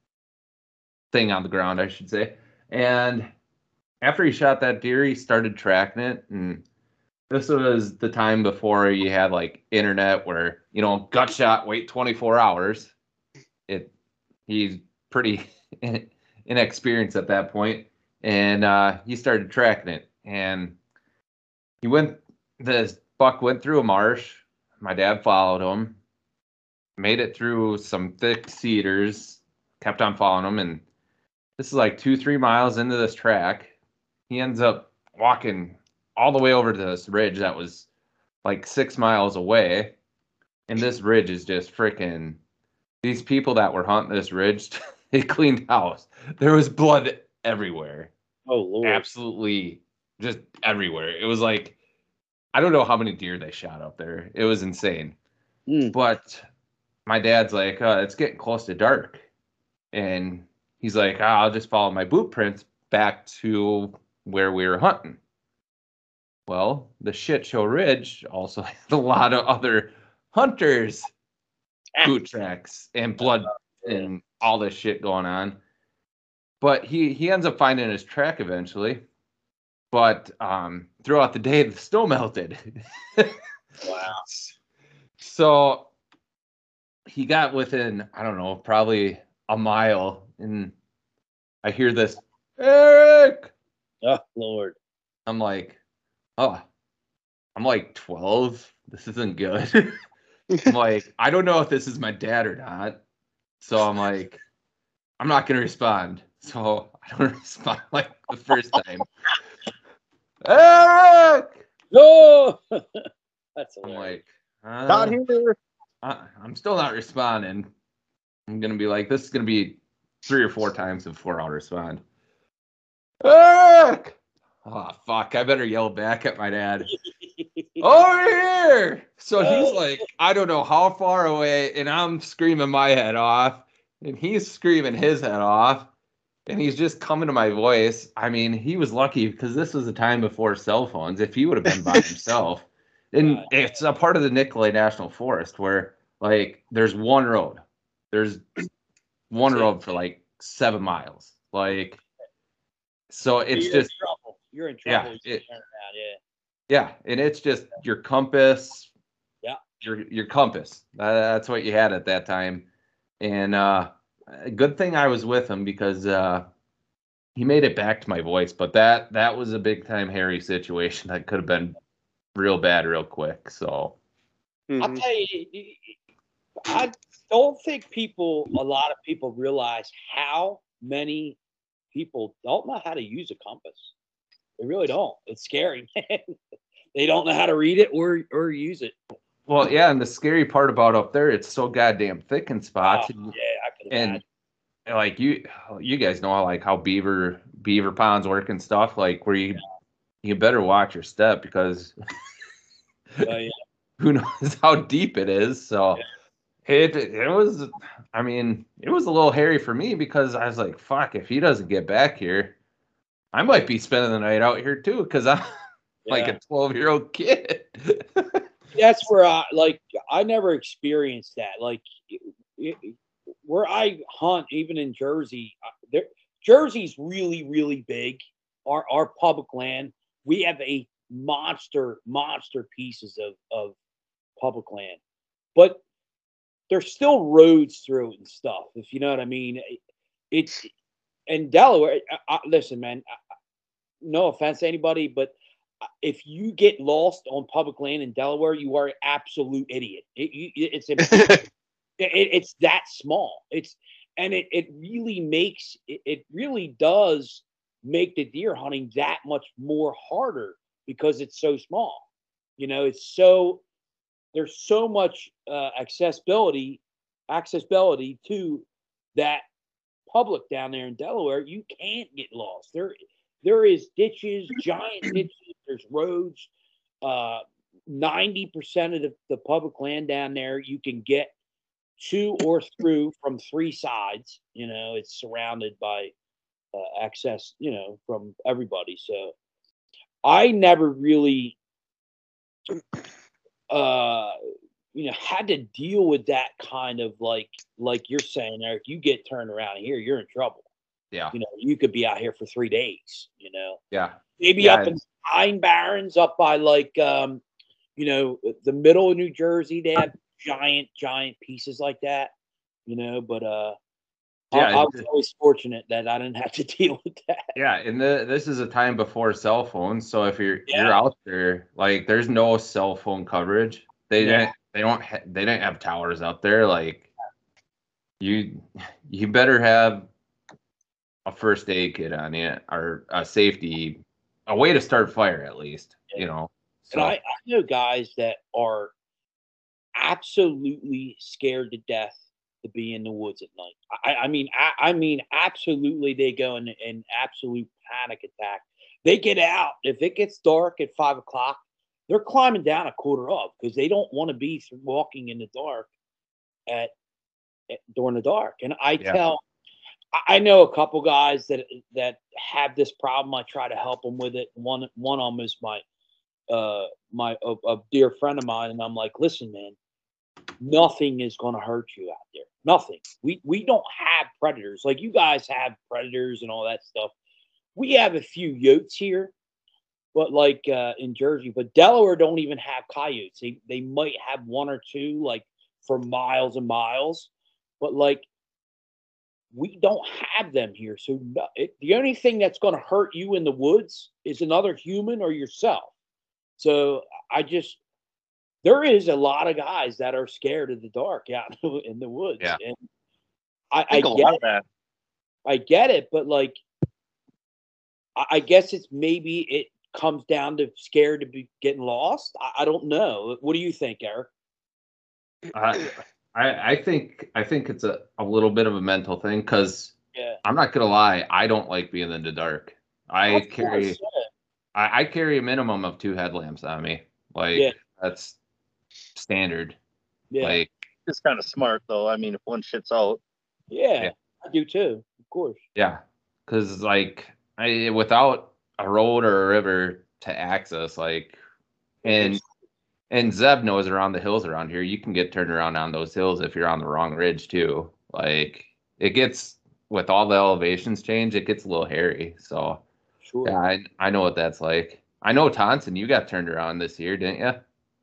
thing on the ground, I should say. And after he shot that deer, he started tracking it. And this was the time before you had like internet where, you know, gut shot, wait twenty-four hours. It, he's pretty inexperienced at that point. And uh, he started tracking it. And he went, this buck went through a marsh. My dad followed him, made it through some thick cedars, kept on following him. And this is like two, three miles into this track. He ends up walking all the way over to this ridge that was like six miles away. And this ridge is just freaking, these people that were hunting this ridge, they cleaned house. There was blood everywhere. Oh, Lord. Absolutely just everywhere. It was like, I don't know how many deer they shot up there. It was insane. Mm. But my dad's like, uh, it's getting close to dark. And he's like, oh, I'll just follow my boot prints back to where we were hunting. Well, the Shit Show Ridge also has a lot of other hunters' boot tracks and blood and all this shit going on. But he, he ends up finding his track eventually. But um, throughout the day, the snow melted. Wow. So he got within, I don't know, probably a mile. And I hear this, Eric! Oh, Lord. I'm like, oh, I'm like twelve. This isn't good. I'm like, I don't know if this is my dad or not. So I'm like, I'm not going to respond. So I don't respond like the first time. Eric! No! That's I'm hilarious. like, uh, Not here. I, I'm still not responding. I'm going to be like, this is going to be three or four times before I'll respond. Eric! Oh, fuck. I better yell back at my dad. Over here! So he's like, I don't know how far away, and I'm screaming my head off, and he's screaming his head off, and he's just coming to my voice. I mean, he was lucky because this was a time before cell phones. If he would have been by himself, and it's a part of the Nicolay National Forest where, like, there's one road. There's one road for, like, seven miles. Like, so it's You're just... in trouble. You're in Yeah, trouble. it- Turn around, yeah. Yeah, and it's just your compass. Yeah. Your your compass. That, that's what you had at that time. And uh, a good thing I was with him because uh, he made it back to my voice. But that that was a big time hairy situation that could have been real bad real quick. So I'll Mhm. tell you, I don't think people, a lot of people realize how many people don't know how to use a compass. They really don't. It's scary. They don't know how to read it or or use it. well, yeah, and the scary part about up there, it's so goddamn thick in Oh, spots. yeah, and, I could and imagine. like you you guys know like how beaver beaver ponds work and stuff, like where you you better watch your step because Oh, yeah. who knows how deep it is. So it it was, I mean, it was a little hairy for me because I was like, fuck, if he doesn't get back here, I might be spending the night out here too because I'm like Yeah. a twelve year old kid. That's where I like. I never experienced that. Like it, it- where I hunt, even in Jersey, uh, there, Jersey's really, really big. Our our public land. We have a monster, monster pieces of of public land, but there's still roads through it and stuff. If you know what I mean. It's in Delaware. I, I, listen, man. I, no offense to anybody, but if you get lost on public land in Delaware, you are an absolute idiot. It, you, it's impossible. It, it's that small. It's and it, it really makes it, it really does make the deer hunting that much more harder because it's so small. You know, it's so there's so much uh, accessibility accessibility to that public down there in Delaware. You can't get lost. There there is ditches, giant ditches. There's roads. Uh, ninety percent of the, the public land down there you can get to or through from three sides. You know, it's surrounded by uh, access, you know, from everybody. So I never really, uh, you know, had to deal with that kind of like, like you're saying, Eric, you get turned around here, you're in trouble. Yeah. You know, you could be out here for three days, you know. Yeah. Maybe Yeah, up in Pine Barrens, up by like, um, you know, the middle of New Jersey, they have giant, giant pieces like that, you know. But uh, Yeah, I, I was it- always fortunate that I didn't have to deal with that. Yeah, and the, this is a time before cell phones, so if you're you're Yeah. out there, like there's no cell phone coverage. They Yeah. didn't they don't ha- they didn't have towers out there. Like you you better have a first aid kit on you or a safety, a way to start fire at least. You know. And So I, I know guys that are absolutely scared to death to be in the woods at night. I, I mean, I, I mean, absolutely, they go in an absolute panic attack. They get out if it gets dark at five o'clock. They're climbing down a quarter of because they don't want to be walking in the dark at, at during the dark. And I Yeah. tell, I- I know a couple guys that that have this problem. I try to help them with it. One one of them is my uh my a, a dear friend of mine, and I'm like, listen, man, nothing is going to hurt you out there. Nothing. We we don't have predators like you guys have predators and all that stuff. We have a few yotes here, but like uh, in Jersey, but Delaware don't even have coyotes. They they might have one or two like for miles and miles, but like we don't have them here. So no, it, the only thing that's going to hurt you in the woods is another human or yourself. So I just there is a lot of guys that are scared of the dark out in the woods. Yeah. And I, I I think a get lot it. of that. I get it, but like I, I guess it's maybe it comes down to scared to be getting lost. I, I don't know. What do you think, Eric? I I, I think I think it's a, a little bit of a mental thing because Yeah. I'm not gonna lie, I don't like being in the dark. I Of carry course, yeah. I, I carry a minimum of two headlamps on me. Like Yeah. that's standard. Yeah. Like It's kind of smart though. I mean, if one shit's out, yeah, Yeah. I do too. Of course. yeah, because like I without a road or a river to access, like and and Zeb knows around the hills around here, you can get turned around on those hills if you're on the wrong ridge too. Like it gets with all the elevations change, it gets a little hairy. So Sure. yeah, I I know what that's like. I know Tonson, you got turned around this year, didn't you?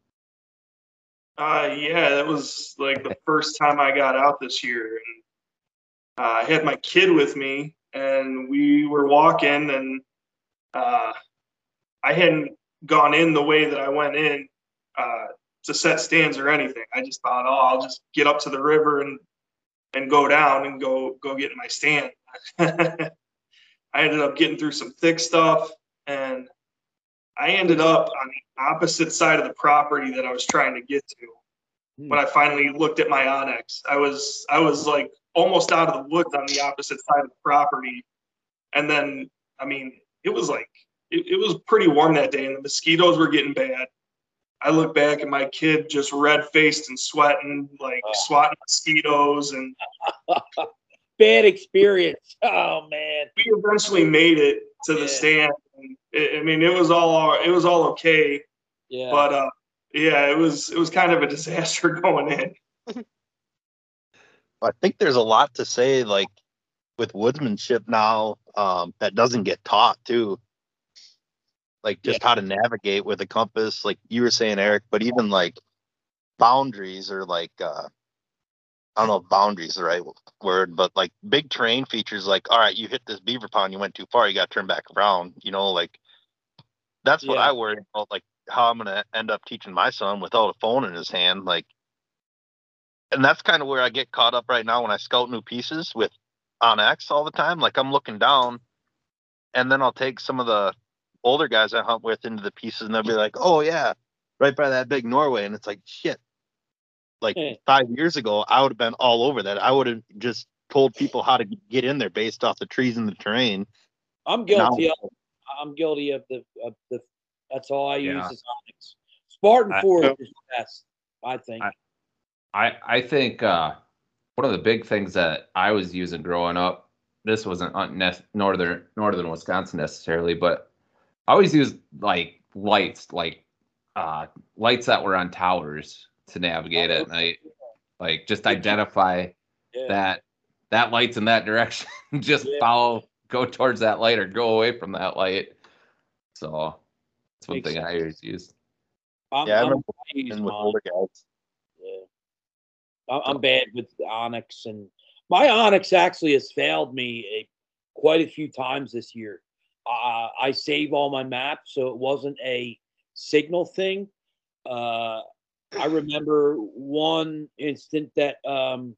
Uh, yeah, that was like the first time I got out this year, and uh, I had my kid with me, and we were walking, and uh, I hadn't gone in the way that I went in uh, to set stands or anything. I just thought, oh, I'll just get up to the river and and go down and go go get in my stand. I ended up getting through some thick stuff, and I ended up on the opposite side of the property that I was trying to get to. When I finally looked at my Onyx, I was I was like almost out of the woods on the opposite side of the property. And then, I mean, it was like it, it was pretty warm that day, and the mosquitoes were getting bad. I look back at my kid just red faced and sweating, like Oh. swatting mosquitoes, and Bad experience. Oh man. we eventually made it to the Yeah. stand. And it, I mean, it was all it was all okay, Yeah. but uh, yeah, it was it was kind of a disaster going in. I think there's a lot to say, like with woodsmanship now, um, that doesn't get taught too. Like just how to navigate with a compass, like you were saying, Eric, but even like boundaries or like uh I don't know if boundaries is the right word, but like big terrain features, like, all right, you hit this beaver pond, you went too far, you got to turn back around, you know, like that's what Yeah. I worry about, like how I'm going to end up teaching my son without a phone in his hand. Like, and that's kind of where I get caught up right now when I scout new pieces with Onyx all the time. Like I'm looking down, and then I'll take some of the older guys I hunt with into the pieces, and they'll be like, "Oh yeah, right by that big Norway," and it's like shit. Like Yeah. five years ago, I would have been all over that. I would have just told people how to get in there based off the trees and the terrain. I'm guilty of. I'm guilty of the of the. That's all I Yeah. use is Onyx. Spartan I- Forge is the best, I think. I- I I think uh, one of the big things that I was using growing up, this wasn't on ne- northern northern Wisconsin necessarily, but I always used like lights, like uh, lights that were on towers to navigate at night. Like just identify Yeah. that that light's in that direction. Just Yeah. follow, go towards that light or go away from that light. So that's one Makes thing I sense. always used. I'm, Yeah, I I'm, remember I use And with mine. older guys. Yeah. I- I'm bad with Onyx, and my Onyx actually has failed me a, quite a few times this year. Uh, I save all my maps, so it wasn't a signal thing. Uh, I remember one instant that um,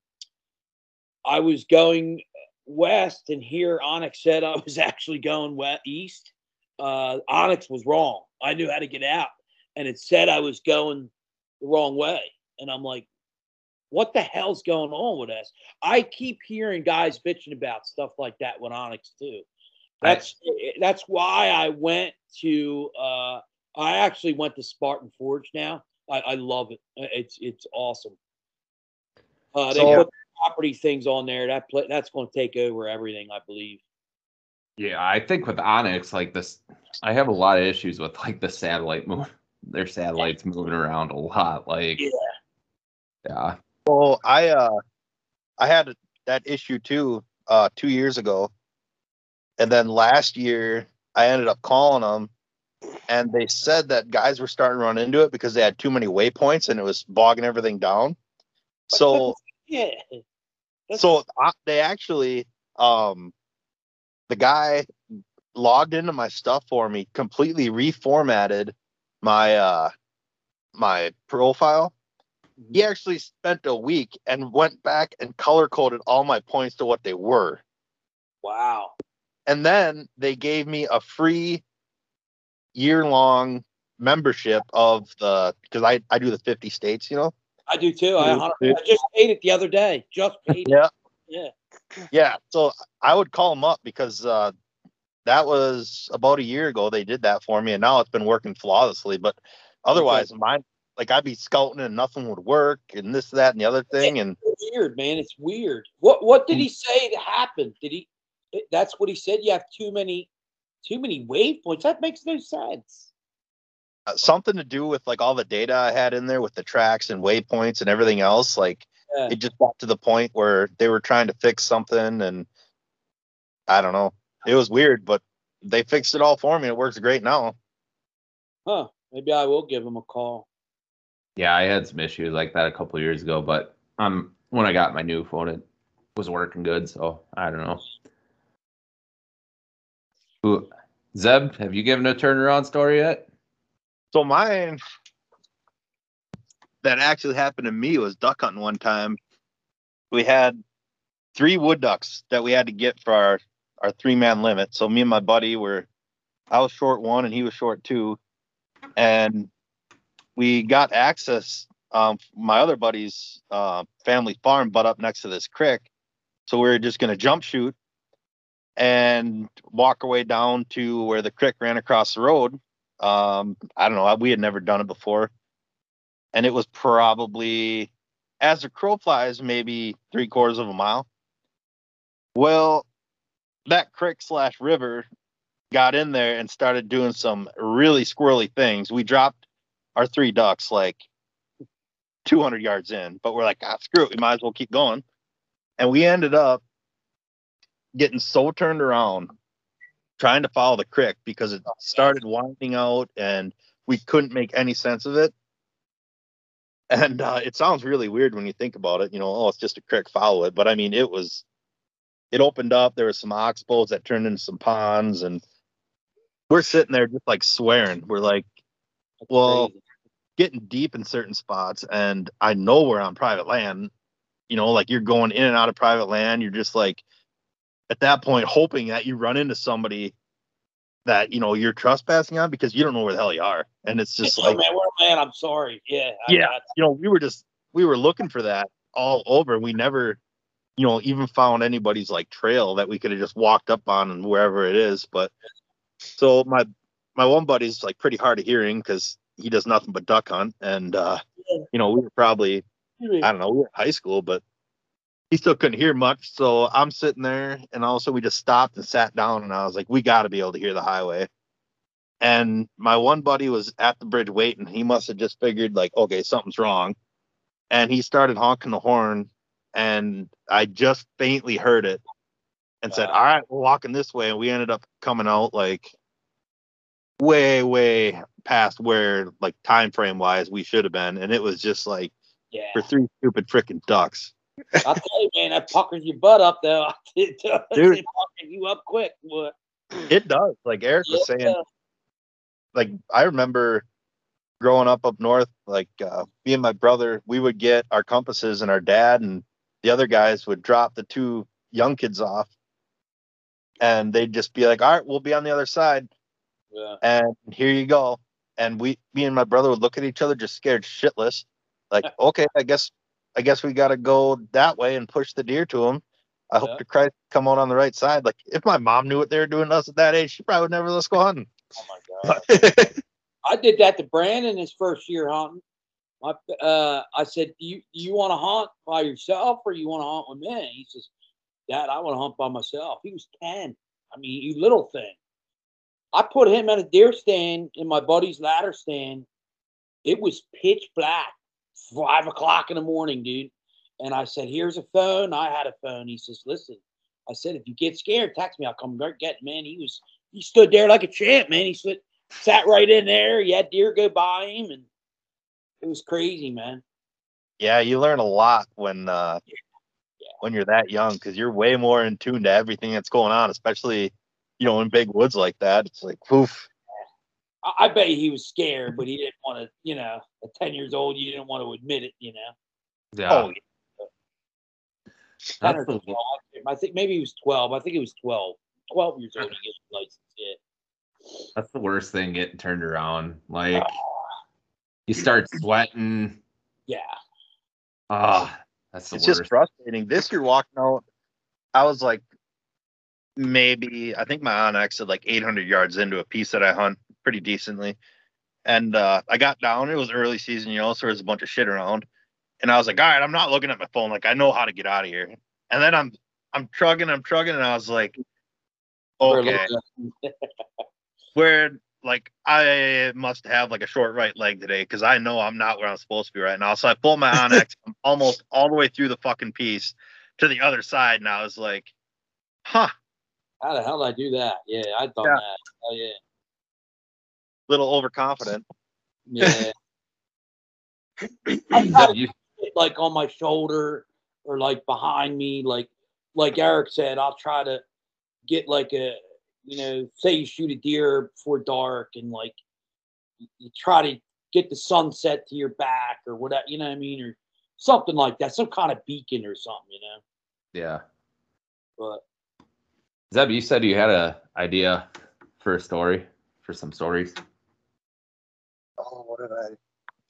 I was going west, and here Onyx said I was actually going west east. Uh, Onyx was wrong. I knew how to get out, and it said I was going the wrong way, and I'm like, what the hell's going on with us? I keep hearing guys bitching about stuff like that with Onyx too. That's that's why I went to. Uh, I actually went to Spartan Forge now. I, I love it. It's it's awesome. Uh, they So- put property things on there. That pla that's going to take over everything, I believe. Yeah, I think with Onyx, like this, I have a lot of issues with like the satellite move. Their satellites moving around a lot. Like, Yeah. yeah, Well, I uh, I had that issue too uh, two years ago, and then last year I ended up calling them, and they said that guys were starting to run into it because they had too many waypoints and it was bogging everything down. So, Yeah. That's- so I, they actually, um, the guy logged into my stuff for me, completely reformatted my uh my profile. He actually spent a week and went back and color coded all my points to what they were. Wow. And then they gave me a free year long membership of the, because I, I do the fifty states, you know? I do too. I, Yeah. I just paid it the other day. Just paid it. Yeah. Yeah. Yeah. So I would call them up because uh, that was about a year ago. They did that for me, and now it's been working flawlessly. But otherwise, mine, like I'd be scouting and nothing would work, and this, that, and the other thing. And It's weird, man. It's weird. What What did he say that happened? Did he? That's what he said. You have too many, too many waypoints. That makes no sense. uh, something to do with like all the data I had in there with the tracks and waypoints and everything else. Like Yeah. it just got to the point where they were trying to fix something, and I don't know. It was weird, but they fixed it all for me. It works great now. Huh? Maybe I will give him a call. yeah, I had some issues like that a couple of years ago, but um, when I got my new phone, it was working good. So I don't know. Who, Zeb, have you given a turnaround story yet? So mine that actually happened to me was duck hunting one time. We had three wood ducks that we had to get for our, our three man limit. So me and my buddy were, I was short one and he was short two. And we got access. Um, my other buddy's uh, family farm butt up next to this creek. So we were just going to jump shoot and walk our way down to where the creek ran across the road. Um, I don't know. We had never done it before. And it was probably, as the crow flies, maybe three quarters of a mile. Well, that creek slash river got in there and started doing some really squirrely things. We dropped our three ducks like two hundred yards in, but we're like, ah, screw it. We might as well keep going. And we ended up getting so turned around trying to follow the creek because it started winding out and we couldn't make any sense of it. And uh, it sounds really weird when you think about it, you know, oh, it's just a creek, follow it. But I mean, it was, it opened up. There were some oxbows that turned into some ponds, and we're sitting there just like swearing. We're like, That's well, crazy. getting deep in certain spots, and I know we're on private land. you know, like you're going in and out of private land. You're just like, at that point, hoping that you run into somebody that, you know, you're trespassing on because you don't know where the hell you are. And it's just oh, like, man, where man, I'm sorry. Yeah. I yeah, got you know, we were just, we were looking for that all over. We never, you know, even found anybody's like trail that we could have just walked up on and wherever it is. But so my, my one buddy's like pretty hard of hearing because he does nothing but duck hunt. And, uh, you know, we were probably, I don't know, we were in high school, but he still couldn't hear much. So I'm sitting there, and also we just stopped and sat down, and I was like, we got to be able to hear the highway. And my one buddy was at the bridge waiting. He must have just figured like, okay, something's wrong. And he started honking the horn, and I just faintly heard it and said, all right, we're walking this way. And we ended up coming out like way, way past where like time frame wise we should have been. And it was just like yeah. for three stupid freaking ducks. I'll tell you, man, that puckers your butt up, though. It does. Dude. It puckers you up quick. But It does. Like Eric was yeah. saying, like I remember growing up up north, like uh, me and my brother, we would get our compasses, and our dad and the other guys would drop the two young kids off, and they'd just be like, all right, we'll be on the other side. Yeah. And here you go. And we, me and my brother would look at each other just scared shitless. Like, okay, I guess I guess we got to go that way and push the deer to them. I hope Yeah. to Christ come out on the right side. Like, if my mom knew what they were doing to us at that age, she probably would never let us go hunting. Oh my god! I did that to Brandon his first year hunting. My, uh, I said, "Do you do you want to hunt by yourself or you want to hunt with me?" He says, "Dad, I want to hunt by myself." He was ten. I mean, you little thing. I put him at a deer stand in my buddy's ladder stand. It was pitch black. Five o'clock in the morning, dude. And I said, here's a phone. I had a phone. He says, listen, I said, if you get scared, text me. I'll come get it, man. He was, he stood there like a champ, man. He stood, sat right in there. He had deer go by him. And it was crazy, man. Yeah, you learn a lot when uh, Yeah. when you're that young because you're way more in tune to everything that's going on, especially, you know, in big woods like that. It's like, poof. I, I bet he was scared, but he didn't want to, you know, at ten years old, you didn't want to admit it, you know. Yeah. Oh, ten That's or the- twelve. I think maybe he was twelve. I think he was twelve. twelve years old, he gets a license, yeah. That's the worst thing, getting turned around. Like, you start sweating. Yeah. Ah, that's the it's worst. just frustrating. This year walking out, I was like, maybe, I think my Onyx at like eight hundred yards into a piece that I hunt pretty decently. And uh, I got down, it was early season, you know, so there's a bunch of shit around. And I was like, all right, I'm not looking at my phone. Like, I know how to get out of here. And then I'm, I'm trugging, I'm trugging. And I was like, okay, where, like, I must have like a short right leg today because I know I'm not where I'm supposed to be right now. So I pulled my Onyx I'm almost all the way through the fucking piece to the other side. And I was like, huh, How the hell did I do that? Yeah, I thought Yeah. that. Oh, yeah. little overconfident. Yeah. Yeah, you- Like on my shoulder or like behind me, like like Eric said, I'll try to get like a, you know, say you shoot a deer before dark and like you try to get the sunset to your back or whatever, you know what I mean, or something like that, some kind of beacon or something, you know. yeah. But Zeb, you said you had a idea for a story, for some stories. Oh, what did I?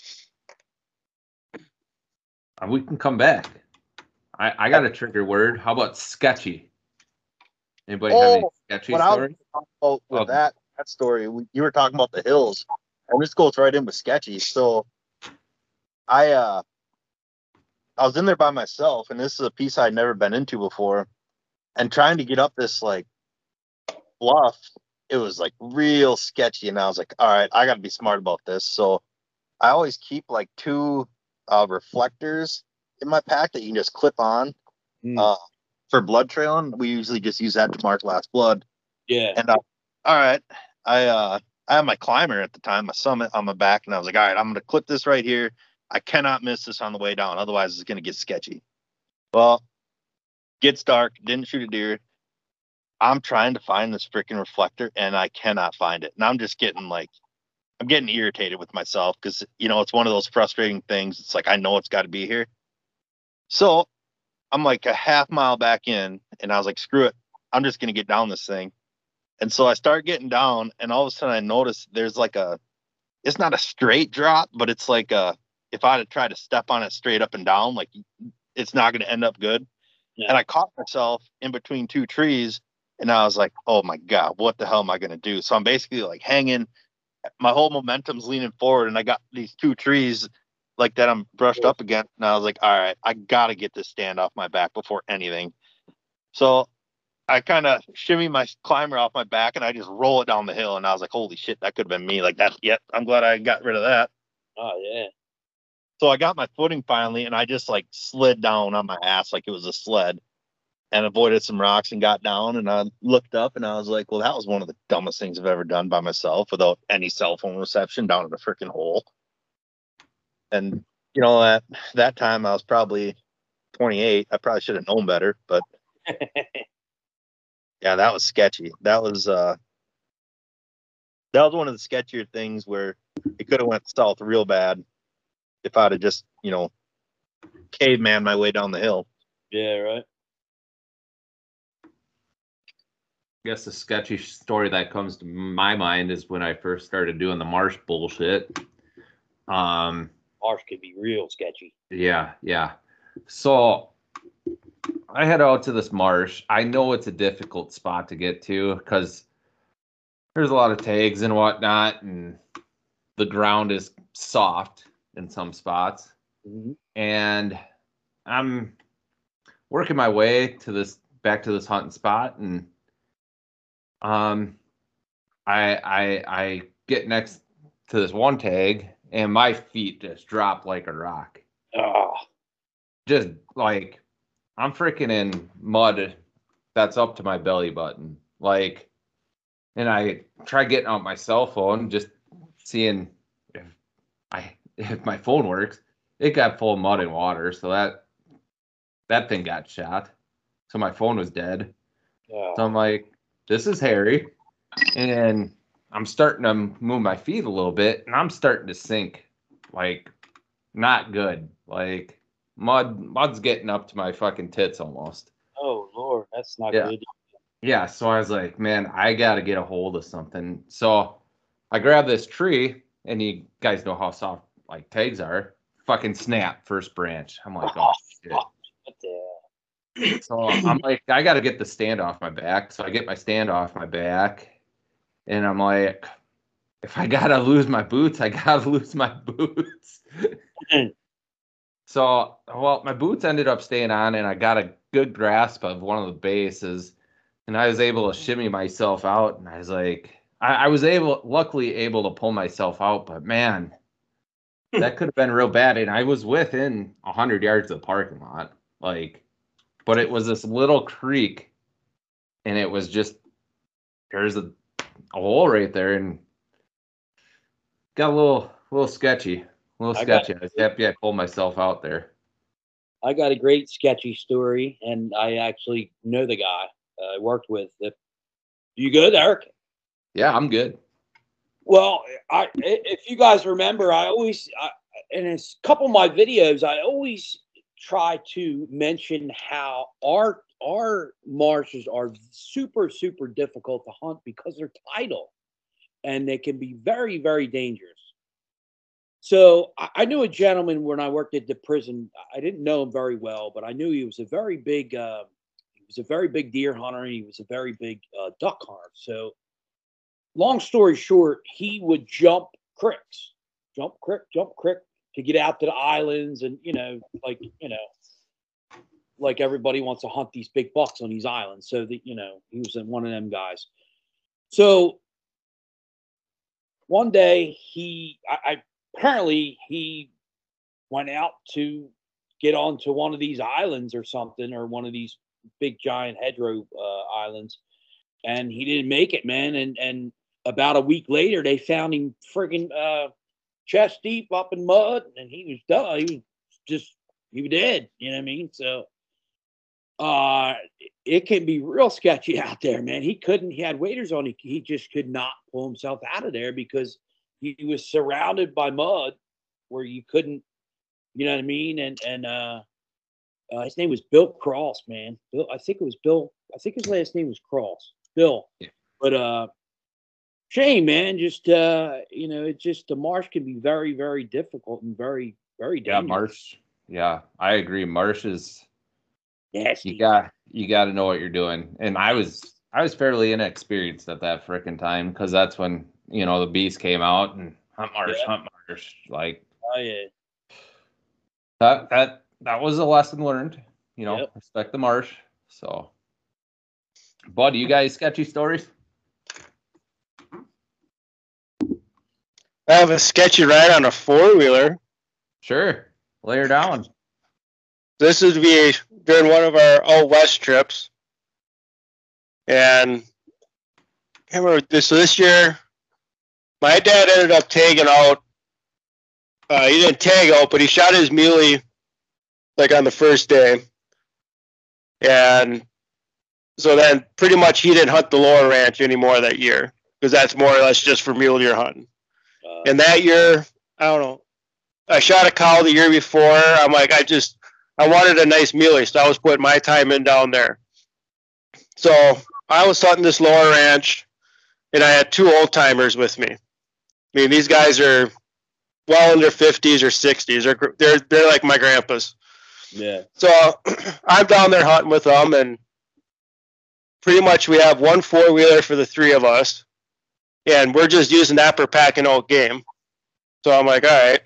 Uh, We can come back. I, I got a trigger word. How about sketchy? Anybody have any Oh, sketchy What I was stories? talking about with Okay. that that story, we, you were talking about the hills, and this goes right in with sketchy. So, I uh, I was in there by myself, and this is a piece I'd never been into before, and trying to get up this like bluff, it was like real sketchy, and I was like, all right, I got to be smart about this. So, I always keep like two uh, reflectors in my pack that you can just clip on. Mm. Uh, for blood trailing, we usually just use that to mark last blood. yeah. And uh, all right, I uh, I had my climber at the time, my Summit on my back, and I was like, all right, I'm gonna clip this right here. I cannot miss this on the way down, otherwise it's gonna get sketchy. Well, gets dark, didn't shoot a deer. I'm trying to find this freaking reflector, and I cannot find it. And I'm just getting like, I'm getting irritated with myself because you know it's one of those frustrating things. It's like I know it's got to be here. So I'm like a half mile back in, and I was like, screw it, I'm just gonna get down this thing. And so I start getting down, and all of a sudden I notice there's like a, it's not a straight drop, but it's like a, if I'd have tried to step on it straight up and down, like it's not going to end up good. Yeah. And I caught myself in between two trees, and I was like, oh my God, what the hell am I going to do? So I'm basically like hanging, my whole momentum's leaning forward, and I got these two trees like that I'm brushed up against. And I was like, all right, I got to get this stand off my back before anything. So I kind of shimmy my climber off my back, and I just roll it down the hill. And I was like, holy shit, that could have been me. Like that. Yep. I'm glad I got rid of that. Oh yeah. So I got my footing finally, and I just like slid down on my ass like it was a sled, and avoided some rocks and got down. And I looked up, and I was like, well, that was one of the dumbest things I've ever done by myself without any cell phone reception down in a freaking hole. And you know, that that time I was probably twenty-eight. I probably should have known better, but yeah, that was sketchy. That was uh that was one of the sketchier things where it could have went south real bad if I'd have just, you know, caveman my way down the hill. Yeah, right. I guess the sketchy story that comes to my mind is when I first started doing the marsh bullshit. Um, marsh could be real sketchy. Yeah, yeah. So I head out to this marsh. I know it's a difficult spot to get to because there's a lot of tags and whatnot, and the ground is soft in some spots. Mm-hmm. And I'm working my way to this back to this hunting spot, and um, I I I get next to this one tag, and my feet just drop like a rock. Oh. Just like I'm freaking in mud that's up to my belly button. Like, and I try getting out my cell phone, just seeing if I if my phone works. It got full of mud and water, so that that thing got shot. So my phone was dead. Oh. So I'm like, this is hairy. And I'm starting to move my feet a little bit, and I'm starting to sink. Like, not good. Like, mud mud's getting up to my fucking tits almost. Oh Lord, that's not yeah. good. Yeah, so I was like, man, I gotta get a hold of something. So I grabbed this tree, and you guys know how soft like tags are. Fucking snap, first branch. I'm like, oh shit. What the hell? So I'm like, I gotta get the stand off my back. So I get my stand off my back, and I'm like, if I gotta lose my boots, I gotta lose my boots. So, well, my boots ended up staying on, and I got a good grasp of one of the bases, and I was able to shimmy myself out. And I was like, I, I was able, luckily able to pull myself out, but man, that could have been real bad. And I was within a hundred yards of the parking lot, like, but it was this little creek, and it was just there's a, a hole right there, and got a little, little sketchy. A little sketchy. I, got, I was happy I pulled myself out there. I got a great sketchy story, and I actually know the guy uh, I worked with. If, you good, Eric? Yeah, I'm good. Well, I if you guys remember, I always, I, in a couple of my videos, I always try to mention how our our marshes are super, super difficult to hunt because they're tidal, and they can be very, very dangerous. So I, I knew a gentleman when I worked at the prison. I didn't know him very well, but I knew he was a very big, uh, he was a very big deer hunter. And he was a very big uh, duck hunter. So long story short, he would jump creeks, jump creek, jump creek to get out to the islands. And, you know, like, you know, like everybody wants to hunt these big bucks on these islands. So that, you know, he was one of them guys. So one day he, I, I apparently he went out to get onto one of these islands or something, or one of these big giant hedgerow uh, islands, and he didn't make it, man. And and about a week later, they found him friggin' uh, chest deep up in mud, and he was done. He was just he was dead. You know what I mean? So uh, it can be real sketchy out there, man. He couldn't. He had waders on. He he just could not pull himself out of there because he was surrounded by mud where you couldn't, you know what I mean? And, and, uh, Uh, his name was Bill Cross, man. Bill, I think it was Bill. I think his last name was Cross, Bill. Yeah. But uh, shame, man. Just uh, you know, it just the marsh can be very, very difficult and very, very Yeah, dangerous. marsh. Yeah, I agree. Marsh is Nasty. you got you got to know what you're doing. And I was I was fairly inexperienced at that frickin' time because that's when you know the beast came out and hunt marsh, Yeah. hunt marsh. Like Oh yeah. that that that was a lesson learned. You know, Yep. respect the marsh. So, Bud, you guys sketchy stories? I have a sketchy ride on a four wheeler. Sure, lay her down. This would be during one of our out west trips, and I can't remember this. So this year, my dad ended up tagging out. Uh, he didn't tag out, but he shot his muley like on the first day, and so then pretty much he didn't hunt the lower ranch anymore that year because that's more or less just for mule deer hunting. Uh, And that year, I don't know. I shot a cow the year before. I'm like, I just, I wanted a nice muley, so I was putting my time in down there. So I was hunting this lower ranch, and I had two old timers with me. I mean, these guys are well in their fifties or sixties. They're they're they're like my grandpas. yeah. So I'm down there hunting with them, and pretty much we have one four wheeler for the three of us, and we're just using that for packing out game. So I'm like, all right.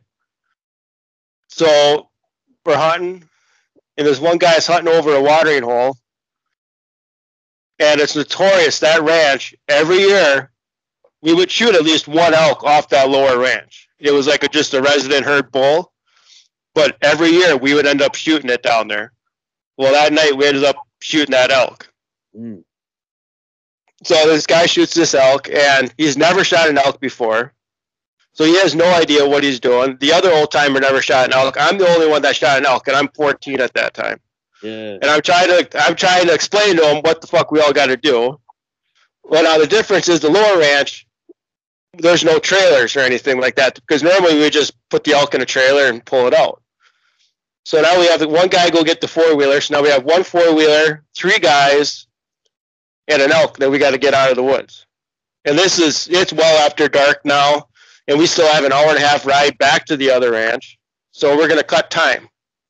So we're hunting, and there's one guy's hunting over a watering hole, and it's notorious that ranch every year we would shoot at least one elk off that lower ranch. It was like a, just a resident herd bull, but every year we would end up shooting it down there. Well, that night we ended up shooting that elk. Mm. So this guy shoots this elk, and he's never shot an elk before. So he has no idea what he's doing. The other old timer never shot an elk. I'm the only one that shot an elk, and I'm fourteen at that time. Yeah. And I'm trying to I'm trying to explain to him what the fuck we all got to do. Well, now the difference is the lower ranch, there's no trailers or anything like that, because normally we just put the elk in a trailer and pull it out. So now we have one guy go get the four wheeler. So now we have one four wheeler, three guys, and an elk that we got to get out of the woods. And this is it's well after dark now, and we still have an hour and a half ride back to the other ranch. So we're gonna cut time.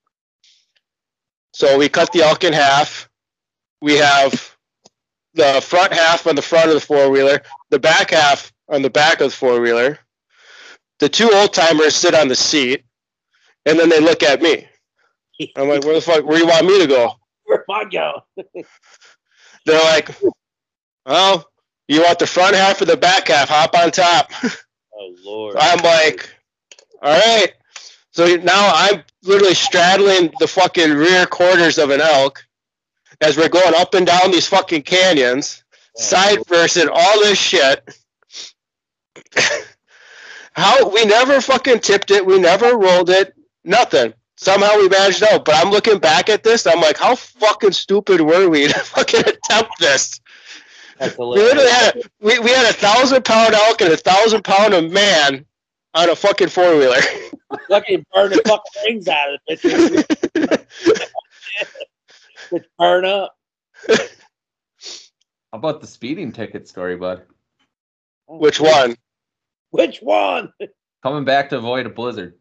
So we cut the elk in half. We have the front half on the front of the four-wheeler, the back half on the back of the four-wheeler. The two old-timers sit on the seat, and then they look at me. I'm like, where the fuck, where do you want me to go? Where am I going? They're like, well, you want the front half or the back half? Hop on top. Oh Lord. I'm like, all right. So now I'm literally straddling the fucking rear quarters of an elk as we're going up and down these fucking canyons, side versing all this shit. How we never fucking tipped it, we never rolled it, nothing. Somehow we managed out. But I'm looking back at this, I'm like, how fucking stupid were we to fucking attempt this? That's We literally had a, we, we had a thousand pound elk and a thousand pound of man on a fucking four wheeler. Fucking burn the fucking rings out of the picture. Just burn up. How about the speeding ticket story, Bud? Which one? Which one? Coming back to avoid a blizzard.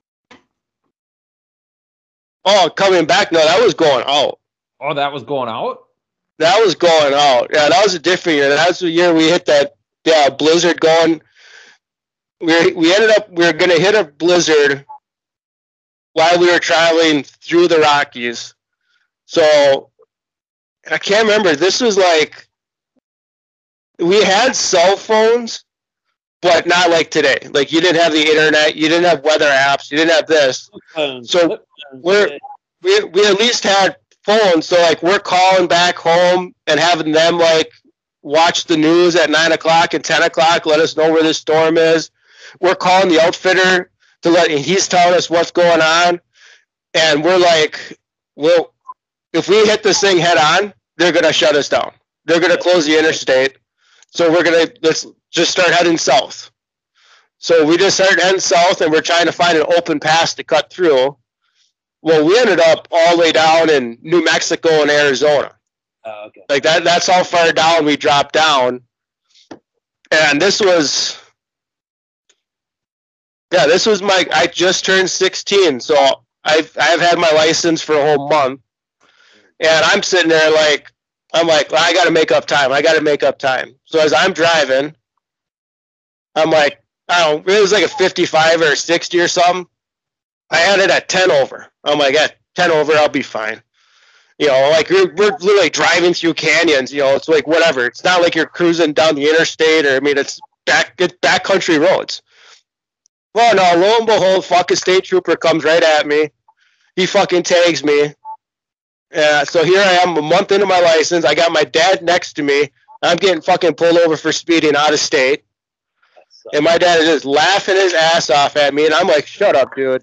Oh, coming back? No, that was going out. Oh, that was going out? That was going out. Yeah, that was a different year. That was the year we hit that yeah, blizzard going. We we ended up we were gonna hit a blizzard while we were traveling through the Rockies. So I can't remember. This was like we had cell phones, but not like today. Like you didn't have the internet, you didn't have weather apps, you didn't have this. So we're we we at least had phones. So like we're calling back home and having them like watch the news at nine o'clock and ten o'clock, let us know where this storm is. We're calling the outfitter to let he's telling us what's going on. And we're like, well, if we hit this thing head on, they're gonna shut us down. They're gonna close the interstate. So we're gonna let's just start heading south. So we just started heading south and we're trying to find an open pass to cut through. Well, we ended up all the way down in New Mexico and Arizona. Oh, okay. Like that, that's how far down we dropped down. And this was, yeah, this was my, I just turned sixteen. So I've, I've had my license for a whole month. And I'm sitting there like, I'm like, well, I got to make up time. I got to make up time. So as I'm driving, I'm like, I don't know, it was like a fifty-five or a sixty or something. I had it at ten over. I'm like, at ten over, I'll be fine. You know, like we're, we're literally driving through canyons, you know, it's like whatever. It's not like you're cruising down the interstate or, I mean, it's back, it's backcountry roads. Well, no, lo and behold, fucking state trooper comes right at me. He fucking tags me. Yeah, so here I am a month into my license. I got my dad next to me. I'm getting fucking pulled over for speeding out of state. And my dad is just laughing his ass off at me. And I'm like, shut up, dude.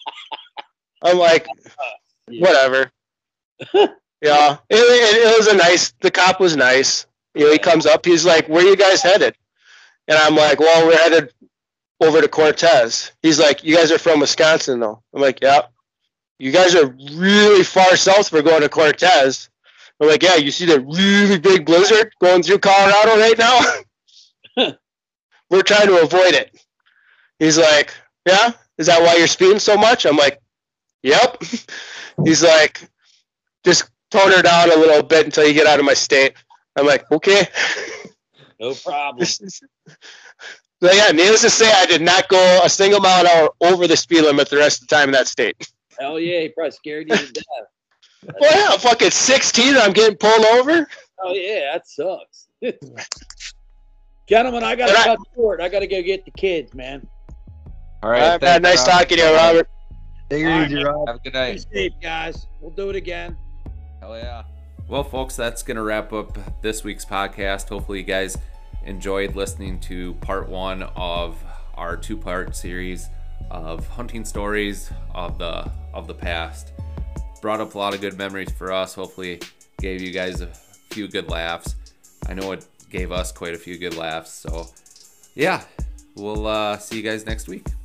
I'm like, whatever. Yeah, it, it, it was a nice, the cop was nice. You know, he comes up, he's like, where you guys headed? And I'm like, well, we're headed over to Cortez. He's like, you guys are from Wisconsin, though. I'm like, yeah. You guys are really far south for going to Cortez. I'm like, yeah, you see the really big blizzard going through Colorado right now? We're trying to avoid it. He's like, yeah? Is that why you're speeding so much? I'm like, yep. He's like, just tone her down a little bit until you get out of my state. I'm like, okay. No problem. So yeah, needless to say, I did not go a single mile an hour over the speed limit the rest of the time in that state. Hell yeah, he probably scared you to death. Well, yeah, fucking sixteen, I'm getting pulled over. Oh yeah, that sucks. Gentlemen, I gotta And I- cut short. I gotta go get the kids, man. All right. All right, man, thanks, nice Rob. talking to you, Robert. Take it All right, easy, man. Rob. Have a good Be night. safe, guys. We'll do it again. Hell yeah. Well, folks, that's going to wrap up this week's podcast. Hopefully, you guys enjoyed listening to part one of our two-part series of hunting stories of the of the past. Brought up a lot of good memories for us. Hopefully, gave you guys a few good laughs. I know it gave us quite a few good laughs. So, yeah, we'll uh, see you guys next week.